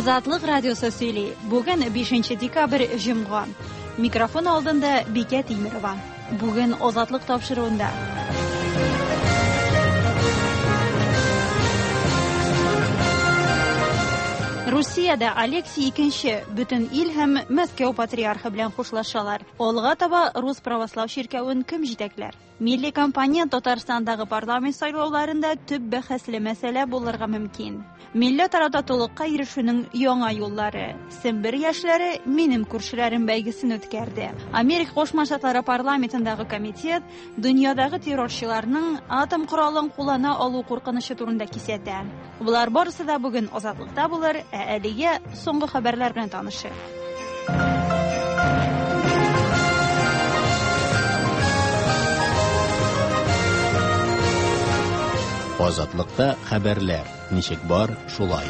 Ozatlık Radyosu söyleyip bugün 5 dekabr Cuma. Mikrofon aldığında Biket İmirova. Bugün Ozatlık topşırığında. Rusiyada Aleksiy II bütün il hem Moskva patriarxı bilen xoşlaşalar. Olga taba Rus Pravoslav Şirkavın kim jitekler? Milli kampanya Tatarstan'dagı parlament saylovlarında tüp bähäsli mesele bulurga mümkin. Millet arada tolukka erişүүnün yoňa ýollary. Simbir ýaşlary menim kurşularyň bäýgisini ötkerdi. Amerika Goşma Ştatlary parlamentindagy komitet dünýadagy terrorçylaryň atom kuralyny kulana aluu korkanyşy turunda kisedi. Bular barysy da bugün Ozatlıkda bolar. Äliye soňgy haberler bilen tanyşyk. Ozatlıkta haberler. Nişek bar, şulay.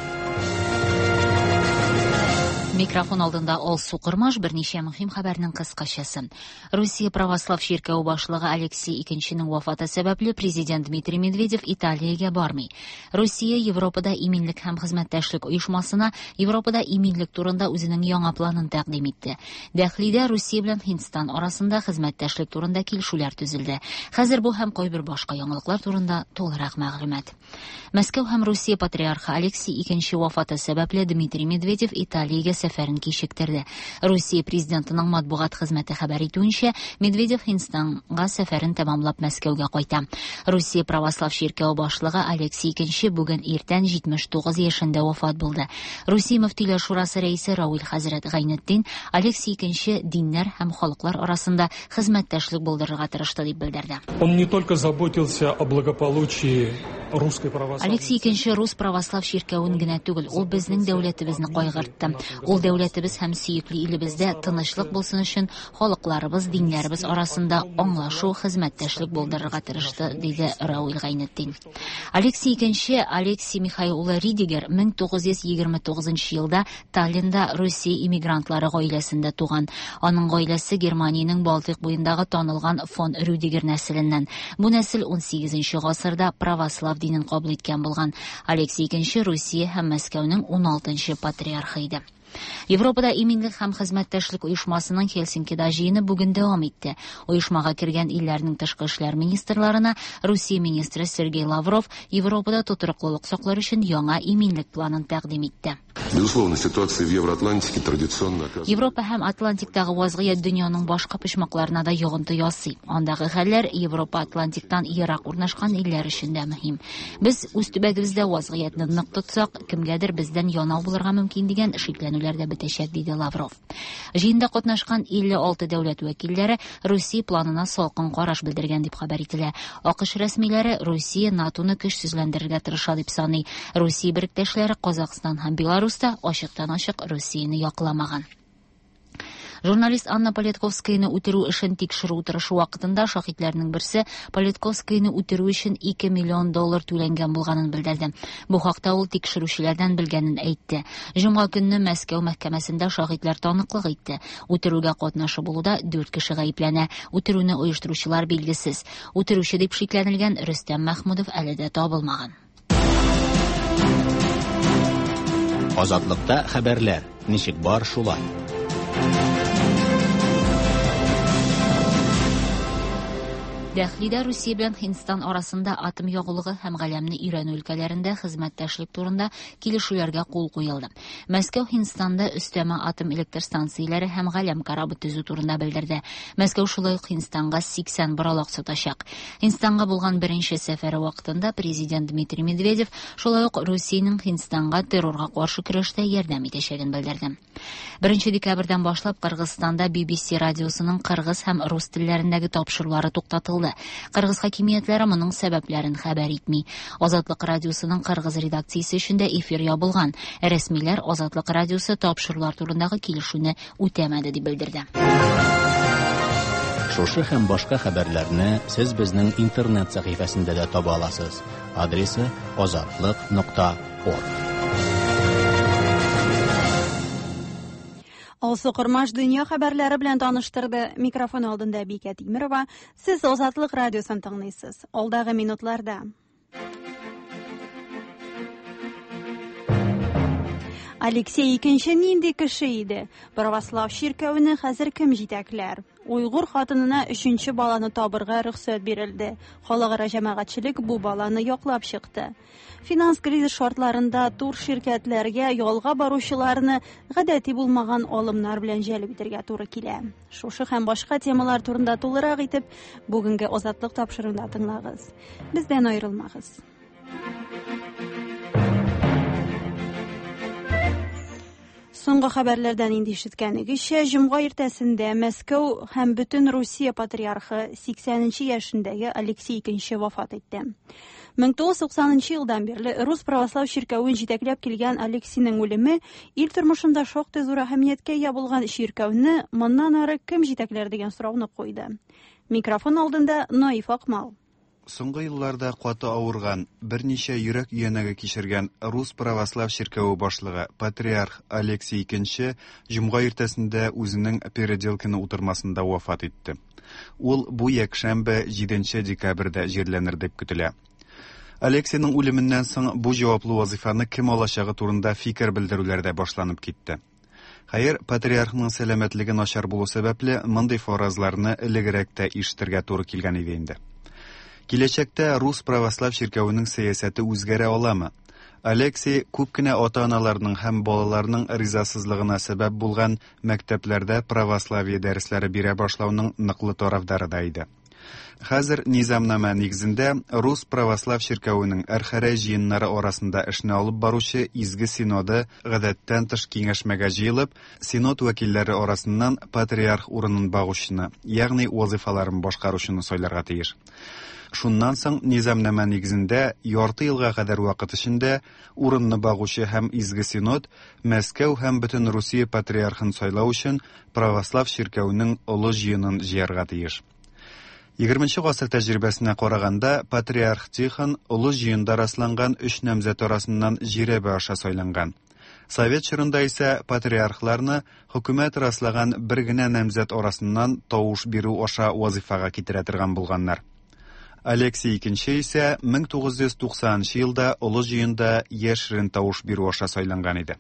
Mikrofon aldığında Olsu Qurmaş bir neçe mühim haberinin kıskaçası. Rusiya Pravoslav Şirkevi başlığı Aleksiy II'nin wafatı sebepli Prezident Dmitri Medvedev İtalya'ya barmay. Rusiya Yevropada iminlik hem hizmetdaşlyk uyuşmasına Yevropada iminlik turunda özünün ýaňa planını təqdim etdi. Dahlida Rusiya bilen Hindistan arasında hizmetdaşlyk turunda kilişүүлär tüzildi. Häzir bu hem koy bir başka ýaňlyklar turunda tolyrak maglumat. Moskwa hem Rusiya patriarxı Aleksiy II wafatı sebepli Dmitri Medvedev İtalya'ya seferin kişiktirdi. Rusiya prezidentinin matbuat hizmeti haber etüýünçe Medvedev Hindistan'a seferin tamamlap Moskowga goýdy. Rusiya Pravoslav Şirkevi başlygy Aleksiy II bugün erten 79 ýaşynda wafat boldy. Rusiya Müftiler Şurasy reisi Raul Hazret Gaynetdin Aleksiy II dinler hem halklar arasında hizmetdaşlyk boldururga tyrışdy diýip bildirdi. Он не только заботился о благополучии русской православной. Aleksiy II Rus Pravoslav Şirkewini gina tügül, ol bizning döwletimizni goýgyrtdy. Ol döwletimiz hem süýükli ilimizde tynçlyk bolsun üçin halklarybız, dinlerimiz arasında aňlaşuu, hizmetdaşlyk boldururga tyrışdy, diýdi Raul Gaynetdin. Aleksiy II Aleksiy Mikhail Ridiger 1929 ýylda Tallinnda Rusiya immigrantlary goýlesinde tugan. Anyň goýlesi Germaniýanyň Baltyk boýundagy tanylgan von Rüdiger nesilinden. Bu nesil 18-nji gasyrda pravoslav dinini kabul etken bolgan. Aleksiy II Rusiya hem Moskownyň 16-njy patriarxy. Yevropada iminlik hem hizmetdaşlyk uyuşmasının Helsinki'da jyny bugün dowam etdi. Uyuşmaga kirgen illeriniň tышkı işler ministrlaryna Rusiya ministri Sergey Lavrov Yevropada tuturuklylyk saklar üçin ýaňa iminlik planyny täqdim etdi. Безусловно, ситуация в Евроатлантике традиционно оказывается. Европа hem Atlantikdagi wazgyýat dünýäniň başga pişmaklarına da ýogunty ýasyp. Ondagy haller Европа Atlantikdan ýerak urnaşgan iller üçin de mühim. Biz üstübegimizde wazgyýatny nyk tutsak, kimgedir bizden ýanaw bolarga mümkin diýen şeklenүүлerde bitişet diýdi Lavrov. Jyňda gatnaşgan 56 döwlet wekilleri Rusiya planyna salkyn garaş bildirgen diýip habar etdiler. AQŞ resmiýleri Rusiya NATO'ny güçsüzlendirge tyrşar diýip sany. Rusiya birikdeşleri Kazakystan hem Belarusda aşykdan-aşyk Rusiýany ýaklamagan. Jurnalist Anna Politkovskaýny üterүү işin tekşirүү utyrşy wagtynda şahitleriniň birsi Politkovskaýny üterүү üçin $2 milyon tölengen bolganyny bildirdi. Bu hakda ol tekşirүүçilerden bilgenini aýtdy. Juma günni Moskwa mahkemesinde şahitler tanyklyk etdi. Üterүүge gatnaşy boluda 4 kişi gaýplana. Üterүүni uýuşturúçylar belgisiz. Üterүүçi diýip şeklenilgen Rüstem Mahmudov älide tabylmagan. Ozatlıkta haberler. Nişek bar, şulay. Dahlida Rusiya bilen Hindistan arasında atom ýaglygy hem galemni Iran ülkelerinde hizmetdaşlyk turunda kilişүүлärge kol goýuldy. Moskwa Hindistanda üsteme atom elektr stansiýalary hem galem karaby tüzүү turunda bildirdi. Moskwa şulay Hindistanga 80 baralak sataşak. Hindistanga bolgan birinçi seferi wagtynda Prezident Dmitri Medvedev şulay Rusiýanyň Hindistanga terrorga garşy kirişde ýerdam etişegini bildirdi. 1 dekabrdan başlap Kırgızstanda BBC radiosynyň kırgız hem rus dillerindägi tapşyrulary toktatyldy. Kırgız hakimiýetleri munyň sebeplerini haber etmi. Ozatlyk radiosynyň kırgız redaksiýasy üçinde efir ýabylgan. Resmiler Ozatlyk radiosy tapşyrylar turundagy kilişүүni ütemedi diýip bildirdi. Şoşu hem başka haberlerini siz bizning internet sahifasında da tapa alasız. Adresi ozatlyk.org. Olsu Qurmaş dünýä haberleri bilen tanıştırdı. Mikrofon aldığında Biket İmirova. Siz Ozatlyk Radiosyny taňlaýsyz. Oldagy minutlarda Алексей II нинди кеше иде? Православ ширкәвенә хәзер кем җитәкләр? Уйгыр хатынына 3нче баланы табырга рөхсәт бирелде. Халыкара җәмәгатьчелек бу баланы яклап чыкты. Финанс кризис шартларында тур ширкәтләргә ялга баручыларны гадәти булмаган алымнар белән җәлеп итәргә туры килә. Шушы һәм башка темалар турында тулырак итеп бүгенге Азатлык тапшырыгында тыңлагыз. Бездән аерылмагыз. Соңгы хәбәрләрдән инде ишеткәнегезчә, җомга иртәсендә Мәскәү һәм бөтен Русия патриархы 80нче яшендәге Алексей II вафат итте. 1990 елдан бирле Рус православ ширкәвен җитәкләп килгән Алексейның үлеме ил тормышында шактый зур әһәмияткә ия булган ширкәвне моннан ары кем җитәкләр дигән сорауны куйды. Микрофон алдында Наиф Акмал. Соңгы елларда каты авырган, берничә йөрәк өянәге кичергән Рус православ ширкәве башлыгы патриарх Алексей II җомга иртәсендә үзенең переделканы утырмасында вафат итте. Ул бу якшәмбе 7 декабрьдә җирләнер дип көтелә. Алексейның үлеменнән соң бу җаваплы вазифаны кем алачагы турында фикер белдерүләр дә башланып китте. Хәер, патриархның сәламәтлеге начар булу сәбәпле мондый фаразларны элегрәк тә ишетергә туры килгән иде инде. Киләчәктә Рус православ ширкәвенең сәясәте үзгәрә аламы? Алексей күп кенә ата-аналарның һәм балаларның ризасызлыгына сәбәп булган мәктәпләрдә православие дәресләре бирә башлауның ныклы тарафдары да иде. Хәзер низамнама нигезендә Рус православ ширкәвенең әрхәрә җыеннары арасында эшне алып баручы изге синоды гадәттән тыш киңәшмәгә җыелып, синод вәкилләре арасыннан патриарх урынын багучыны, ягъни вазифаларын башкаручыны сайларга тиеш. Шуннан соң низамнама нигезендә ярты елга кадәр вакыт эчендә урынны багучы һәм изге синод Мәскәү һәм бөтен Русия патриархын сайлау өчен православ ширкәвенең олы җыенын җыярга тиеш. 20нче гасыр тәҗрибәсенә караганда патриарх Тихон олы җыенда расланган 3 намзәт арасыннан җирәбе аша сайланган. Совет чорында исә патриархларны хөкүмәт раслаган бер генә намзәт арасыннан тавыш бирү аша вазифага китерә торган булганнар. Алексей II исә 1990 елда олы җыенда яшерен тавыш бирү аша сайланган иде.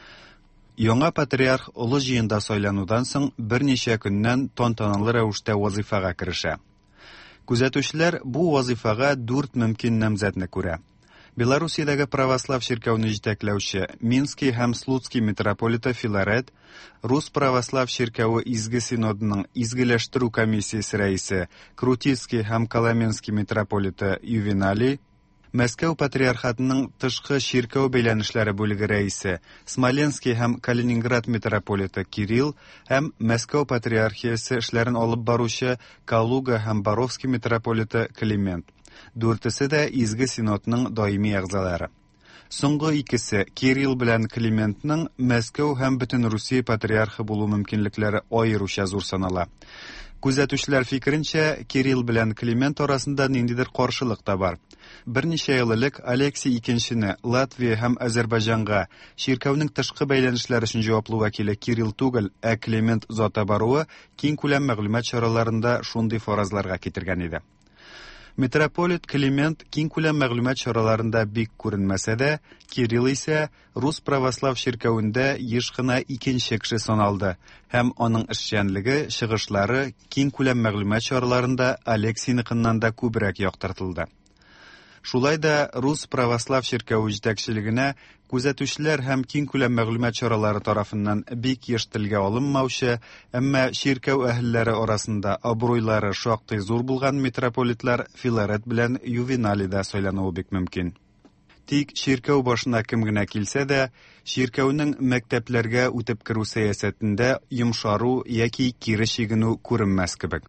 Яңа патриарх олы җыенда сайланудан соң берничә көннән тантаналы рәвештә вазифага керешә. Күзәтүчеләр бу вазифага 4 мөмкин намзәтне күрә. Белоруссиядәге православ ширкәвен җитәкләүче Минский һәм Слуцкий митрополиты Филарет, Рус православ ширкәве изге синодының изгеләштерү комиссиясе рәисе Крутицкий һәм Коломенский митрополиты Ювеналий, Мәскәү патриархатының тышкы ширкәү бәйләнешләре бүлеге рәисе Смоленский һәм Калининград митрополиты Кирилл һәм Мәскәү патриархиясе эшләрен алып баручы Калуга һәм Боровский митрополиты Климент. Дүртесе дә изге синодның даими әгъзалары. Соңгы икесе Кирилл белән Климентның Мәскәү һәм бөтен Русия патриархы булу мөмкинлекләре аеруча зур санала. Күзәтүчеләр фикеренчә, Кирилл белән Климент арасында ниндидер каршылык та бар. Берничә ел элек Алексей II-не Латвия һәм Азәрбайҗанга ширкәүнең тышкы бәйләнешләр өчен җаваплы вәкиле Кирилл түгел, ә Климент зата баруы киң күләм мәгълүмат чараларында шундый фаразларга китергән иде. Митрополит Климент киң күләм мәгълүмат чараларында бик күренмәсә дә, Кирилл исә Рус православ ширкәвендә еш кына икенче кеше саналды һәм аның эшчәнлеге, чыгышлары киң күләм мәгълүмат чараларында Алексейныкыннан да күбрәк яктыртылды. Шулай да Рус православ ширкәве җитәкчелегенә күзәтүчеләр һәм киң күләм мәгълүмат чаралары тарафыннан бик еш телгә алынмаучы, әмма ширкәү әһелләре арасында абруйлары шактый зур булган митрополитлар Филарет белән Ювеналий да сайлануы бик мөмкин. Тик ширкәү башына кем генә килсә дә, ширкәүнең мәктәпләргә үтеп керү сәясәтендә йомшару яки кире чигенү күренмәс кебек.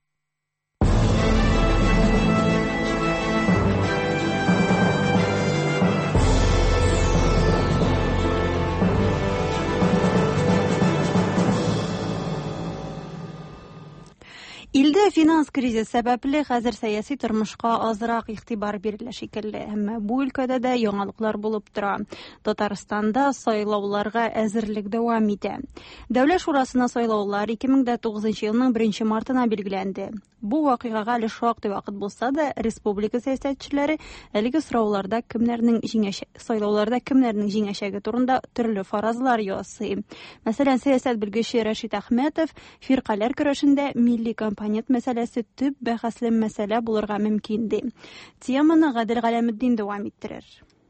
Илдә финанс кризис сәбәпле хәзер сәяси тормышка азрак игътибар бирелә шикелле, әмма бу өлкәдә дә яңалыклар булып тора. Татарстанда сайлауларга әзерлек дәвам итә. Дәүләт шурасына сайлаулар 2009 елның 1 мартына билгеләнде. Бу вакыйгага әле шактый вакыт булса да, республика сәясәтчеләре әлеге сорауларда сайлауларда кемнәрнең җиңәчәге турында төрле фаразлар ясый. Мәсәлән, сәясәт белгече Рәшит Әхмәтов фиркалар көрәшендә милли компонент мәсьәләсе төп бәхәсле мәсьәлә булырга мөмкин ди. Теманы Гадел Галәметдин дәвам иттерер.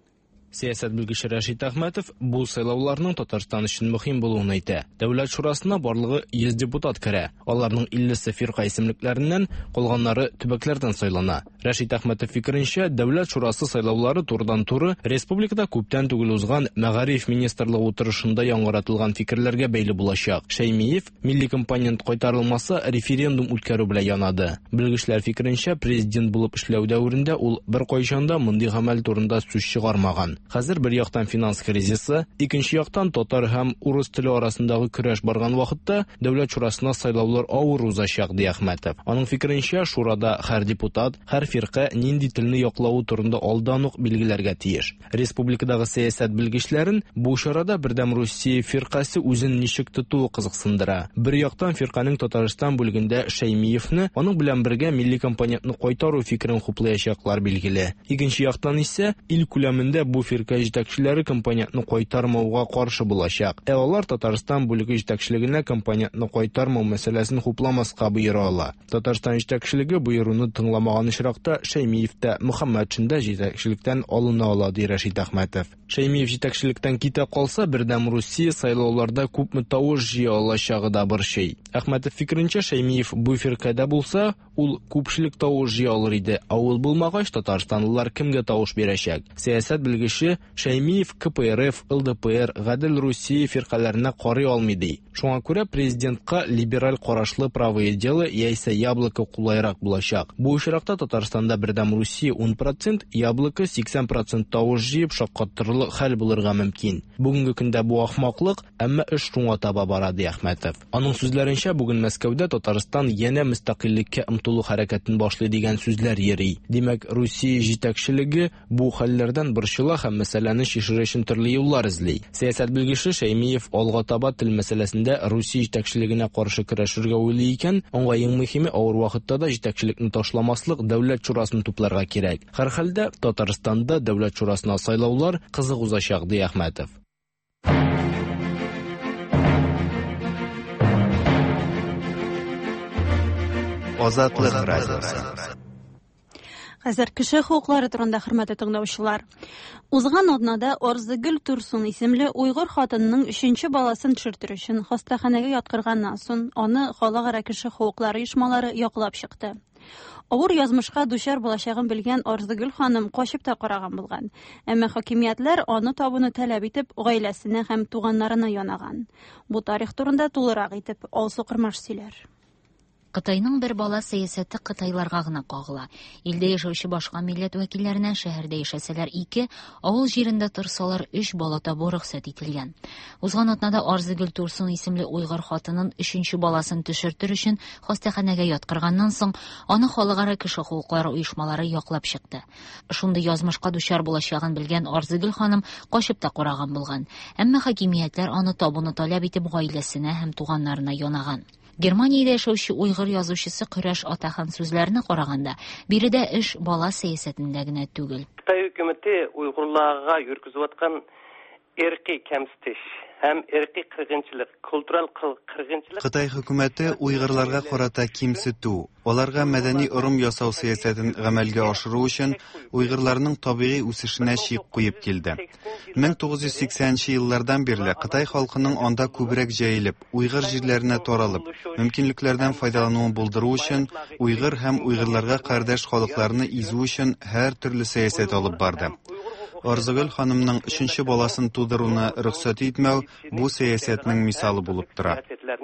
Сәясәт белгече Рәшит Әхмәтов бу сайлауларның Татарстан өчен мөһим булуын әйтә. Дәүләт шурасына барлыгы 100 депутат керә. Аларның 50-се фирка исемлекләреннән, калганнары төбәкләрдән сайлана. Рәшит Әхмәтов фикеренчә, дәүләт шурасы сайлаулары турыдан-туры республикада күптән түгел узган Мәгариф министрлыгы утырышында яңгыратылган фикерләргә бәйле булачак. Шәймиев милли компонент кайтарылмаса референдум үткәрү белән янады. Белгечләр фикеренчә, президент булып эшләү дәверендә ул беркайчанда мондый гамәл турында сүз чыгармаган. Хәзер бер яктан финанс кризисы, икенче яктан татар һәм урыс теле арасындагы көрәш барган вакытта дәүләт шурасына сайлаулар авыр узачак, ди Әхмәтов. Аның фикеренчә, шурада һәр депутат, һәр фирка нинди телне яклауы турында алдан ук билгеләргә тиеш. Республикадагы сәясәт белгечләрен бу чарада Бердәм Русия фиркасы үзен ничек тотуы кызыксындыра. Бер яктан фирканың Татарстан бүлегендә Шәймиевне, аның белән бергә милли компонентны кайтару фикерен хуплаячаклар билгеле. Икенче яктан исә ил күләмендә бу фирка җитәкчеләре компонентны кайтармауга каршы булачак. Алар Татарстан бүлеге җитәкчелегенә компонентны кайтармау мәсьәләсен хупламаска боера ала. Татарстан җитәкчелеге боеруны тыңламаган очракта Шәймиев тә Мөхәммәтшин дә җитәкчелектән алына ала, ди Рәшит Әхмәтов. Шәймиев җитәкчелектән китә калса, Бердәм Русия сайлауларда күпме тавыш җыя алачагы да бер шей. Әхмәтов фикеренчә, Шәймиев бу фиркада булса, ул күпчелек тавыш җыя алыр иде. Ул булмагач, татарстанлылар кемгә тавыш бирәчәк? Сәясәт белгече Шәймиев КПРФ, ЛДПР, Гадел Русия фиркаларына карый алмый ди. Шуңа күрә президентка либераль карашлы правые дело яисә Яблоко кулайрак булачак. Бу очракта Татарстанда Бердәм Русия 10%, Яблоко 80% тавыш җыеп шаккаттырырлы хәл булырга мөмкин. Бүгенге көндә бу ахмаклык, әмма эш шуңа таба бара, ди Әхмәтов. Аның сүзләренчә, бүген Мәскәүдә Татарстан янә мөстәкыйльлеккә омтылу хәрәкәтен башлый дигән сүзләр йөри. Димәк, Русия җитәкчелеге бу хәлләрдән борчыла һәм мәсьәләне чишер өчен төрле юллар эзли. Сәясәт белгече Шәймиев алга таба тел мәсьәләсендә Русия җитәкчелегенә каршы көрәшергә уйлый икән, аңа иң мөһиме авыр вакытта да җитәкчелекне ташламаслык, дәүләт шурасын тупларга кирәк. Һәр хәлдә Татарстанда дәүләт шурасына сайлаулар кызык узачак, ди Әхмәтов. Азатлык радиосы. Хәзер кеше хукуклары турында, хөрмәтле тыңлаучылар. Узган атнада Арзыгөл Турсун исемле уйгыр хатынының 3нче баласын төшертер өчен хастаханәгә яткырганнан соң аны халыкара кеше хукуклары оешмалары яклап чыкты. Авыр язмышка дучар булачагын белгән Арзыгөл ханым качып та караган булган. Әмма хакимиятләр аны табуны таләп итеп, гаиләсенә һәм туганнарына янаган. Бу тарих турында тулырак итеп Алсу Кырмаш сөйләр. Кытайның бер бала сәясәте кытайларга гына кагыла. Илдә яшәүче башка милләт вәкилләренә шәһәрдә яшәсәләр 2, авыл җирендә торсалар 3 бала табу рөхсәт ителгән. Узган атнада Арзыгөл Турсун исемле уйгыр хатынын 3нче баласын төшертер өчен хастаханәгә яткырганнан соң аны халыкара кеше хукуклары оешмалары яклап чыкты. Шундый язмышка дучар булачагын белгән Арзыгөл ханым качып та караган булган. Әмма хакимиятләр аны табуны таләп итеп гаиләсенә һәм туганнарына янаган. Германиядә яшәүче уйгыр язучысы Көрәш Атахан сүзләренә караганда, биредә эш бала сәясәтендә генә түгел. Кытай хөкүмәте уйгырларга йөргизеп аткан эркий кемсетиш һәм эркий кыргынчылык, культураль кыргынчылык. Кытай хөкүмәте уйгырларга карата кимсетү, аларга мәдәни урым ясау сәясәтен гамәлгә ашыру өчен уйгырларның табигый үсешенә чик куеп килде. 1980 еллардан бирле Кытай халкының анда күбрәк җәелеп, уйгыр җирләренә таралып, мөмкинлекләрдән файдалануын булдыру өчен уйгыр һәм уйгырларга кардәш халыкларны изү өчен һәр төрле сәясәт алып барды. Арзыгөл ханымның 3нче баласын тудыруны рөхсәт итмәү бу сәясәтнең мисалы булып тора.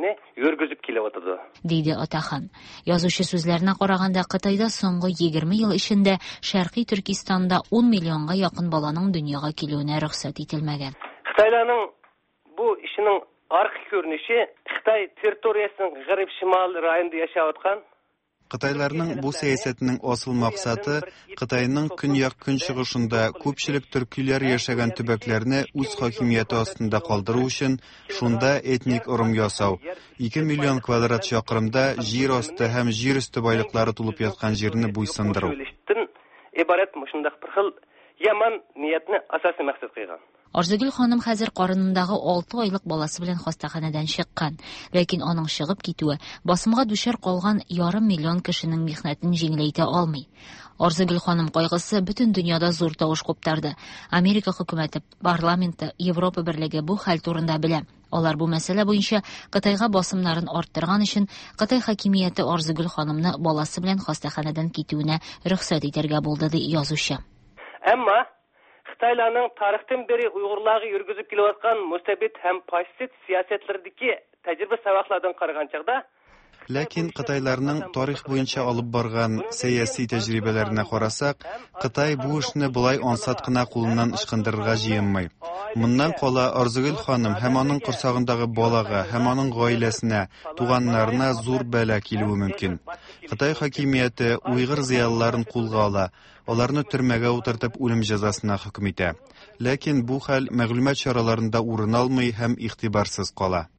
Диде Атахан. Язучы сүзләренә караганда, Кытайда соңгы 20 ел эчендә Шәрқи Төркистанда 10 миллионга якын баланың дөньяга килүенә рөхсәт ителмәгән. Кытайларның бу ишенең аркы күренеше Кытай территориясының гәрәп шимал районында яшәп аткан Кытайларның бу сәясәтенең асыл максаты Кытайның көньяк-көнчыгышында күпчелек төркиләр яшәгән төбәкләрне үз хакимияте астында калдыру өчен шунда этник урым ясау. 2 миллион квадрат чакрымда җир асты һәм җир өсте байлыклары тулып яткан җирне буйсындыру. Ибарат мошындак бер хил яман ниятне асасы максат кыйган. Арзыгөл ханым хәзер карынындагы 6 айлык баласы белән хастаханәдән чыккан, ләкин аның чыгып китүе басымга düşәр калган 500 миллион кешенең михнәтен җиңеләйтә алмый. Арзыгөл ханым кайгысы бөтен дөньяда зур тавыш куптарды. Америка хөкүмәте, парламенты, Европа берлеге бу хәл турында белә. Алар бу мәсьәлә буенча Кытайга басымнарын арттырган өчен Кытай хакимияте Арзыгөл ханымны баласы белән хастаханәдән китүенә рөхсәт итәргә булды ди язучы. Әмма Xitaylarning tarixdan beri Uyg'urlarga yurgizib kelayotgan mustabid ham faşist siyosatlaridagi tajriba sabaqlardan qaragan chaqda Ләкин Кытайларның тарих буенча алып барган сәяси тәҗрибәләренә карасак, Кытай бу эшне булай ансат кына кулыннан ычкындырырга җыенмый. Моннан кала Арзыгөл ханым һәм аның корсагындагы балага һәм аның гаиләсенә, туганнарына зур бәла килүе мөмкин. Кытай хакимияте уйгыр зыялыларын кулга ала, аларны төрмәгә утыртып үлем җәзасына хөкем итә. Ләкин бу хәл мәгълүмат чараларында урын алмый һәм игътибарсыз кала.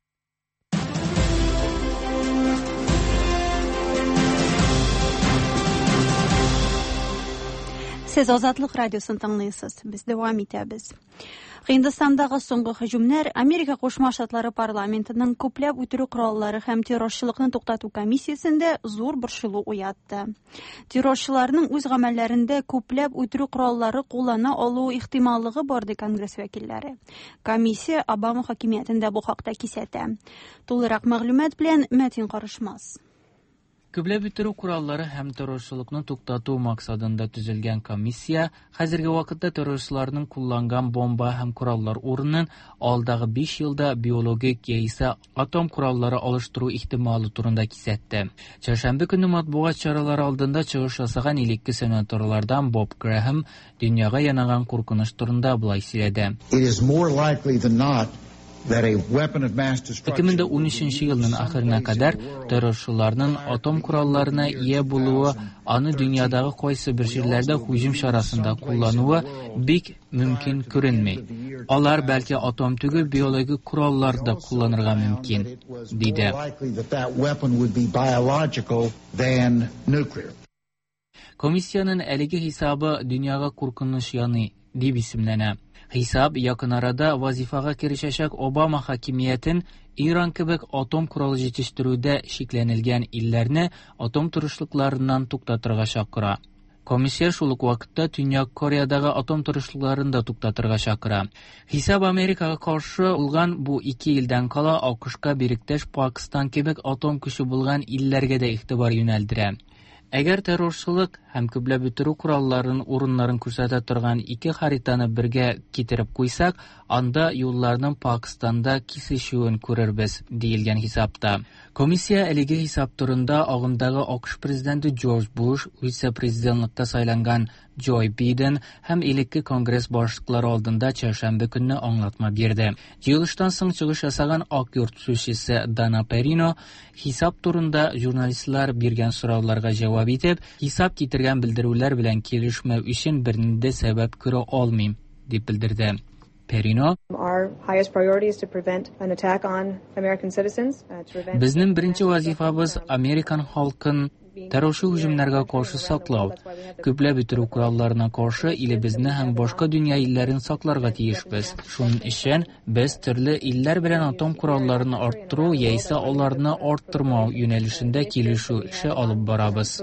Siz Azadlık Radyosu'nu tanlıyorsunuz. Biz devam etəbiz. Hindistan'dagı soңгы hücumlar Amerika Qoşma Ştatları parlamentinin köpləb үтерү құраллары һәм террорчылыкны туктату комиссиясендә зур борчылу уятты. Террорчыларның үз гамәлләрендә köpləb үтерү құраллары куллана алу ихтималлыгы бар ди Конгресс вәкилләре. Комиссия Обама хакимиятендә бу хакта кисәтә. Тулырак мәгълүмат белән Мәтин Карышмас. Көпләп үтерү кураллары һәм террорчылыкны туктату максатында төзелгән комиссия хәзерге вакытта террорчыларның кулланган бомба һәм кураллар урынын алдагы 5 елда биологик яисә атом кураллары алыштыру ихтималы турында кисәтте. Чаршамбы көнне матбугат чаралары алдында чыгыш ясаган илекке сенаторлардан Боб Грэхэм дөньяга янаган куркыныч турында булай сөйләде. 2013 елның ахырына кадәр террорчыларның атом куралларына ия булуы, аны дөньядагы кайсы бер җирләрдә һөҗүм чарасында куллануы бик мөмкин күренми. Алар бәлки атом түгел биологик куралларда кулланырга мөмкин, диде. Комиссияның әлеге хисабы дөньяга куркыныч яны дип исемләнә. Хисап якын арада вазифага кирешәчәк Обама хакимиятен Иран кебек атом куралы җитештерүдә шикләнелгән илләрне атом тырышлыкларыннан туктатырга чакыра. Комиссия шул ук вакытта Төньяк Кореядагы атом тырышлыкларын да туктатырга чакыра. Хисап Америкага каршы булган бу 2 елдан кала АКШка бириктәш Пакистан кебек атом көче булган илләргә дә игътибар юнәлдерә. Әгәр террорчылык һәм көпләп үтерү куралларын урыннарын күрсәтә торган 2 хаританы бергә китереп куйсак, анда юлларның Пакистанда кисешүен күрербез, диелгән хисапта. Комиссия әлеге хисап турында агымдагы АКШ президенты Джордж Буш, вице-президентлыкка сайланган Джо Байден һәм илекке Конгресс башлыклары алдында чаршамбы көнне аңлатма бирде. Җыелыштан соң чыгыш ясаган Ак йорт сүзчесе Дана Перино хисап турында журналистлар биргән сорауларга җавап итеп, хисап китергән белдерүләр белән килешмәү өчен бернинде сәбәп күрә алмыйм, дип белдерде. Перино, безнең беренче вазифабыз Американ халкын террорчы һөҗүмнәргә каршы саклау. Көпләп үтерү куралларына каршы илебезне һәм башка дөнья илләрен сакларга тиешбез. Шуның өчен без төрле илләр белән атом куралларын арттыру яисә аларны арттырмау юнәлешендә килешү эше алып барабыз,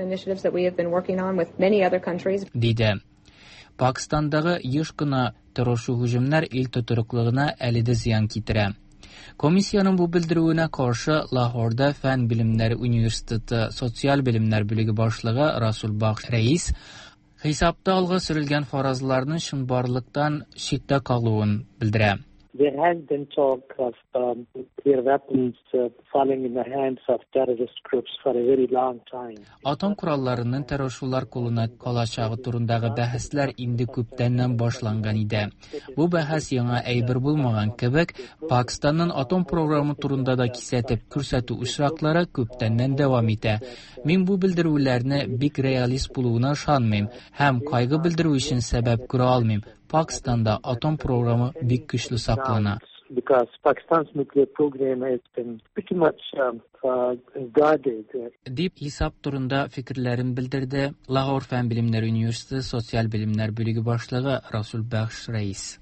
диде. Пакистандагы еш кына террорчы һөҗүмнәр ил тотрыклыгына әле дә зыян китерә. Комиссияның бу белдерүенә каршы Лахорда Фән билимнәре университеты социаль билимнәр бүлеге башлыгы Расул Бахш Рәис хисапта алга сөрелгән фаразларның чынбарлыктан читтә калуын белдерә. There has been talk of nuclear weapons falling in the hands of terrorist groups for a very long time. Атом коралларының террорчылар кулына калачагы турындагы бәхәсләр инде күптәннән башланган иде. Бу бәхәс яңа әйбер булмаган кебек, Пакистанның атом программы турында да кисәтеп күрсәтү очраклары күптәннән дәвам итә. Мин бу белдерүләрне бик реалист булуына ышанмыйм һәм кайгы белдерү өчен сәбәп күрә алмыйм. Пакистанда атом программы бик көчле саклана. Because Pakistan's nuclear program has been pretty much guarded. Дип хисап турында фикерләрен белдерде Лагор фән билимнәре университеты социаль билимнәр бүлеге башлыгы Расул Бәхш Рәис.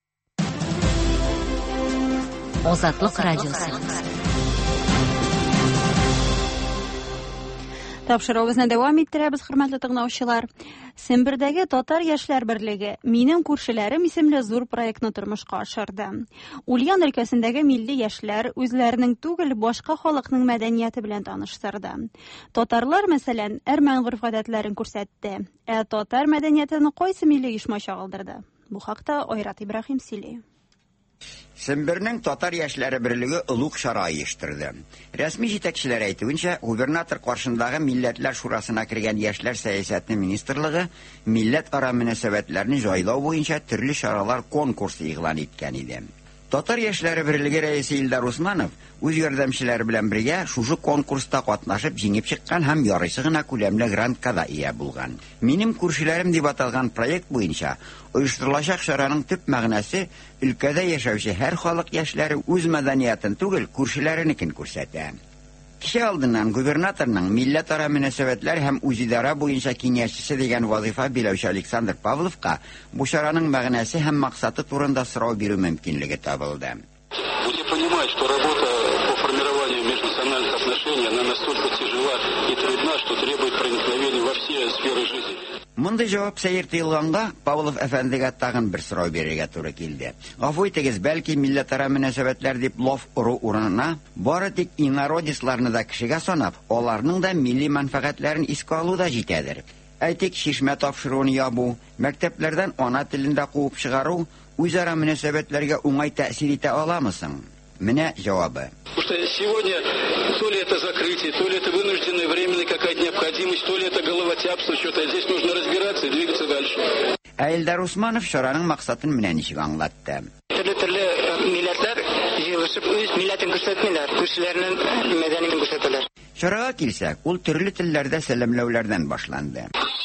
Азатлык радиосы. Тапшыруыбызны дәвам иттерәбез, хөрмәтле тыңлаучылар. Сембердәге Татар яшьләр берлеге "Минем күршеләрем" исемле зур проектны тормышка ашырды. Ульян өлкәсендәге милли яшьләр үзләренең түгел, башка халыкның мәдәнияте белән таныштырды. Татарлар, мәсәлән, әрмән гореф-гадәтләрен күрсәтте. Татар мәдәниятен кайсы милли оешма чагылдырды? Бу хакта Айрат Ибраһим сөйли. Сембернең Татар яшьләре берлеге олуг чара оештырды. Рәсми җитәкчеләр әйтүенчә, губернатор каршындагы Милләтләр шурасына кергән яшьләр сәясәте министрлыгы милләт-ара мөнәсәбәтләрне җайлау буенча төрле чаралар конкурсы игълан иткән иде. Татар яшьләре берлеге рәисе Илдар Усманов үз ярдәмчеләре белән бергә шушы конкурста катнашып җиңеп чыккан һәм ярыйсы гына күләмле грантка да ия булган. Минем күршеләрем дип аталган проект буенча оештырылачак чараның төп мәгънәсе өлкәдә яшәүче һәр халык яшьләре үз мәдәниятен түгел, күршеләренекен күрсәтә. Кичә алдыннан губернаторның милләт-ара мөнәсәбәтләр һәм үзидара буенча киңәшчесе дигән вазифа биләүче Александр Павловка бу чараның мәгънәсе һәм максаты турында сорау бирү мөмкинлеге табылды. Будете понимать, что работа по формированию межнациональных отношений, она настолько тяжела и трудна, что требует проникновения во все сферы жизни. Мондай җавап сәер тыйлганга Павлов әфәндегә тагын бер сорау бирергә туры килде. Гафу итегез, бәлки милләт-ара мөнәсәбәтләр дип лов уру урынына бары тик инородисларны да кешегә санап, аларның да милли мәнфәгатьләрен искә алу да җитәдер. Әйтик, шишмә тапшыруын ябу, мәктәпләрдән ана телендә куып чыгару үзара мөнәсәбәтләргә уңай тәэсир итә аламысың? Менә җавабы. Потому что сегодня то ли это закрытие, то ли это вынужденная временная какая-то необходимость, то ли это головотяпство, что-то здесь нужно разбираться и двигаться дальше. Илдар Усманов чараның максатын менә ничек аңлатты. Төрле милләтләр җыелышып үз милләтен күрсәтмиләр, күршеләрнең мәдәниятен күрсәтәләр. Чарага килсәк, ул төрле телләрдә сәламләүләрдән башланды.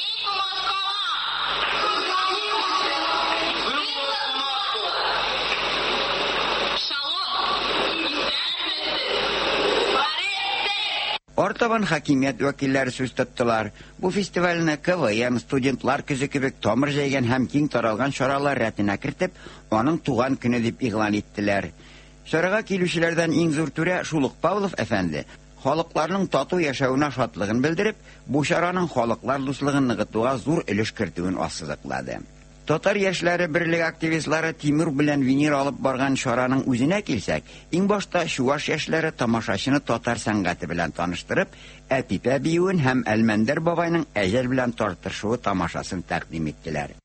Артабан хакимият вәкилләре сүз тоттылар. Бу фестивальне КВН, студентлар көзе кебек тамыр җәйгән һәм киң таралган чаралар рәтенә кертеп, аның туган көне дип игълан иттеләр. Чарага килүчеләрдән иң зур түрә шул Павлов әфәнде, халыкларның тату яшәвенә шатлыгын белдереп, бу чараның халыклар дуслыгын ныгытуга зур өлеш кертүен ассызыклады. Татар яшьләре берлеге активистлары Тимур белән Венер алып барган чараның үзенә килсәк, иң башта Чуваш яшьләре тамашачыны татар сәнгате белән таныштырып, әпипә биюен һәм Әлмәндәр бабайның әҗәл белән тартышуы тамашасын тәкъдим иттеләр.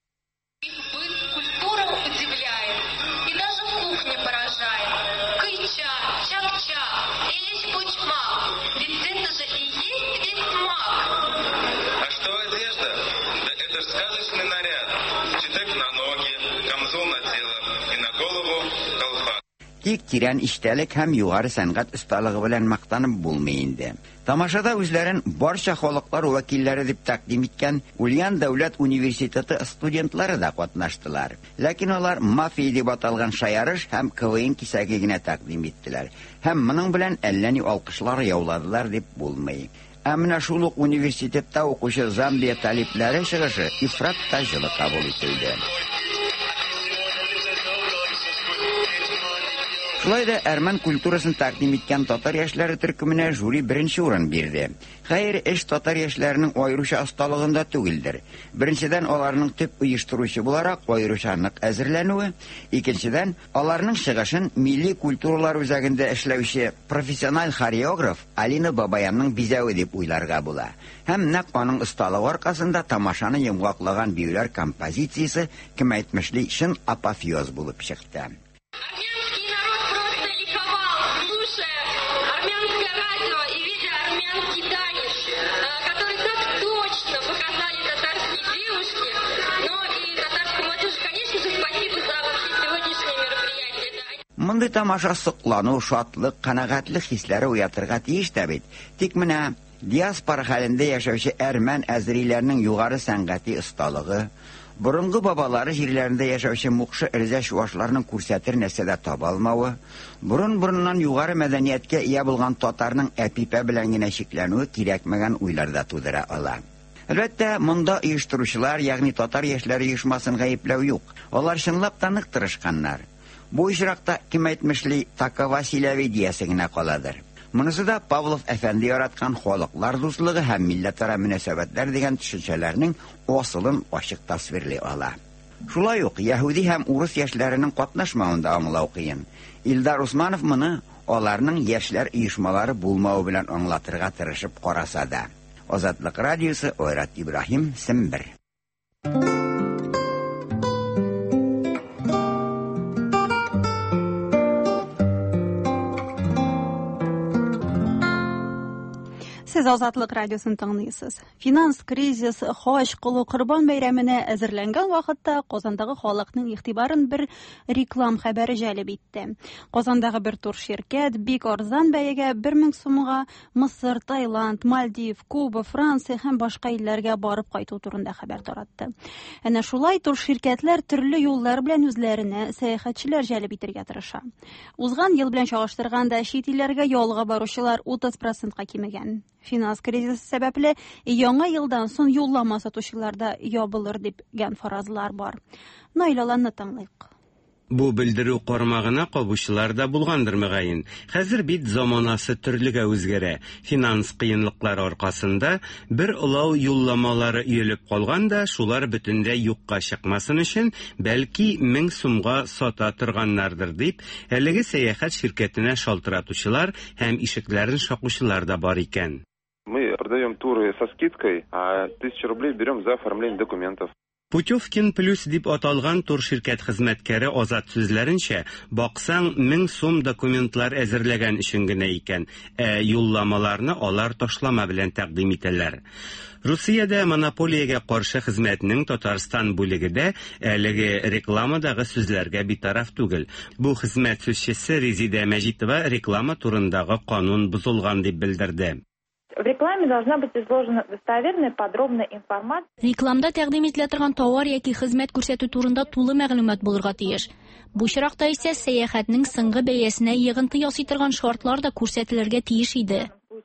Тик тирән иштәлек һәм югары сәнгать осталыгы белән мактанып булмый инде. Тамашада үзләрен барча халыклар вәкилләре дип тәкъдим иткән Ульян дәүләт университеты студентлары да катнаштылар. Ләкин алар мафия дип аталган шаярыш һәм КВН кисәге генә тәкъдим иттеләр. Һәм моның белән әллә ни алкышлар яуладылар дип булмый. Ә менә шул ук университетта укучы Замбия талипләре чыгышы ифрат та җылы кабул ителде. Шулай да әрмән культурасын тәкъдим иткән татар яшьләре төркеменә жюри беренче урын бирде. Хәер, эш татар яшьләренең аеруча осталыгында түгелдер. Беренчедән, аларның төп оештыручы буларак аеруча нык әзерләнүе, икенчедән, аларның чыгышын милли культуралар үзәгендә эшләүче профессиональ хореограф Алина Бабаянның бизәве дип уйларга була. Һәм нәкъ аның осталыгы аркасында тамашаны йомгаклаган биюләр композициясе, кем әйтмешли, шын апофеоз булып чыкты. Шундый тамаша соклану, шатлык, канәгатьлек хисләре уятырга тиеш тә бит. Тик менә диаспора хәлендә яшәүче әрмән әзриләрнең югары сәнгати осталыгы, борынгы бабалары җирләрендә яшәүче мукшы эрзә чуашларның күрсәтер нәрсәдә таба алмавы, борын-борыннан югары мәдәнияткә ия булган татарның әпипә белән генә чикләнүе кирәкмәгән уйларда тудыра ала. Әлбәттә, монда оештыручылар, ягъни татар яшьләре оешмасын гаепләү юк. Алар чынлап та нык тырышканнар. Бу очракта кем әйтмешли такова силәви диясе генә каладыр. Монысы да Павлов әфәнде яраткан халыклар дуслыгы һәм милләтара мөнәсәбәтләр дигән төшенчәләрнең асылын ачык тасвирлый ала. Шулай ук яһүди һәм урыс яшьләренең катнашмавында аңлау кыен. Илдар Усманов моны аларның яшьләр оешмалары булмавы белән аңлатырга тырышып караса да. Азатлык радиосы, Ойрат Ибраһим, Сембер. Сез Азатлык радиосын тыңлыйсыз. Финанс кризис Хаҗ кылу Корбан бәйрәменә әзерләнгән вакытта Казандагы халыкның игътибарын бер реклам хәбәре җәлеп итте. Казандагы бер тур ширкәт бик арзан бәягә 1000 сумга Мысыр, Таиланд, Мальдив, Куба, Франция һәм башка илләргә барып кайту турында хәбәр таратты. Әнә шулай тур ширкәтләр төрле юллар белән үзләренә сәяхәтчеләр җәлеп итәргә тырыша. Узган ел белән чагыштырганда чит илләргә ялга баручылар 30%-ка кимегән. Финанс кризисы сәбәпле яңа елдан соң юллама сатучыларда ябылыр дигән фаразлар бар. Наилаларны тыңлыйк. Бу белдерү кармагына кабучылар да булгандыр мөгаен. Хәзер бит заманасы төрлегә үзгәрә. Финанс кыенлыклары аркасында бер улау юлламалары өелеп калганда, шулар бөтенләй юкка чыкмасын өчен, бәлки 1000 сумга сата торганнардыр дип, әлеге сәяхәт ширкәтенә шалтыратучылар һәм ишекләрен шакучылар да бар икән. Мы продаем туры со скидкой, а 1000 рублей берем за оформление документов. Путевкин плюс дип аталган тур ширкәт хезмәткәре Азат сүзләренчә, баксаң 1000 сум документлар әзерләгән өчен генә икән, юлламаларны алар ташлама белән тәкъдим итәләр. Русиядә монополиягә каршы хезмәтнең Татарстан бүлегедә әлеге рекламадагы сүзләргә битараф түгел. Бу хезмәт сүзчесе Резида Мәҗитова реклама турындагы канун бузылган дип белдерде. В рекламе должна быть изложена достоверная, подробная информация. Рекламда тәкъдим ителә торган товар яки хезмәт күрсәтү турында тулы мәгълүмат булырга тиеш. Бу чиракта исә сәяхәтнең соңгы бәясенә йогынты ясый торган шартлар да күрсәтелергә тиеш иде.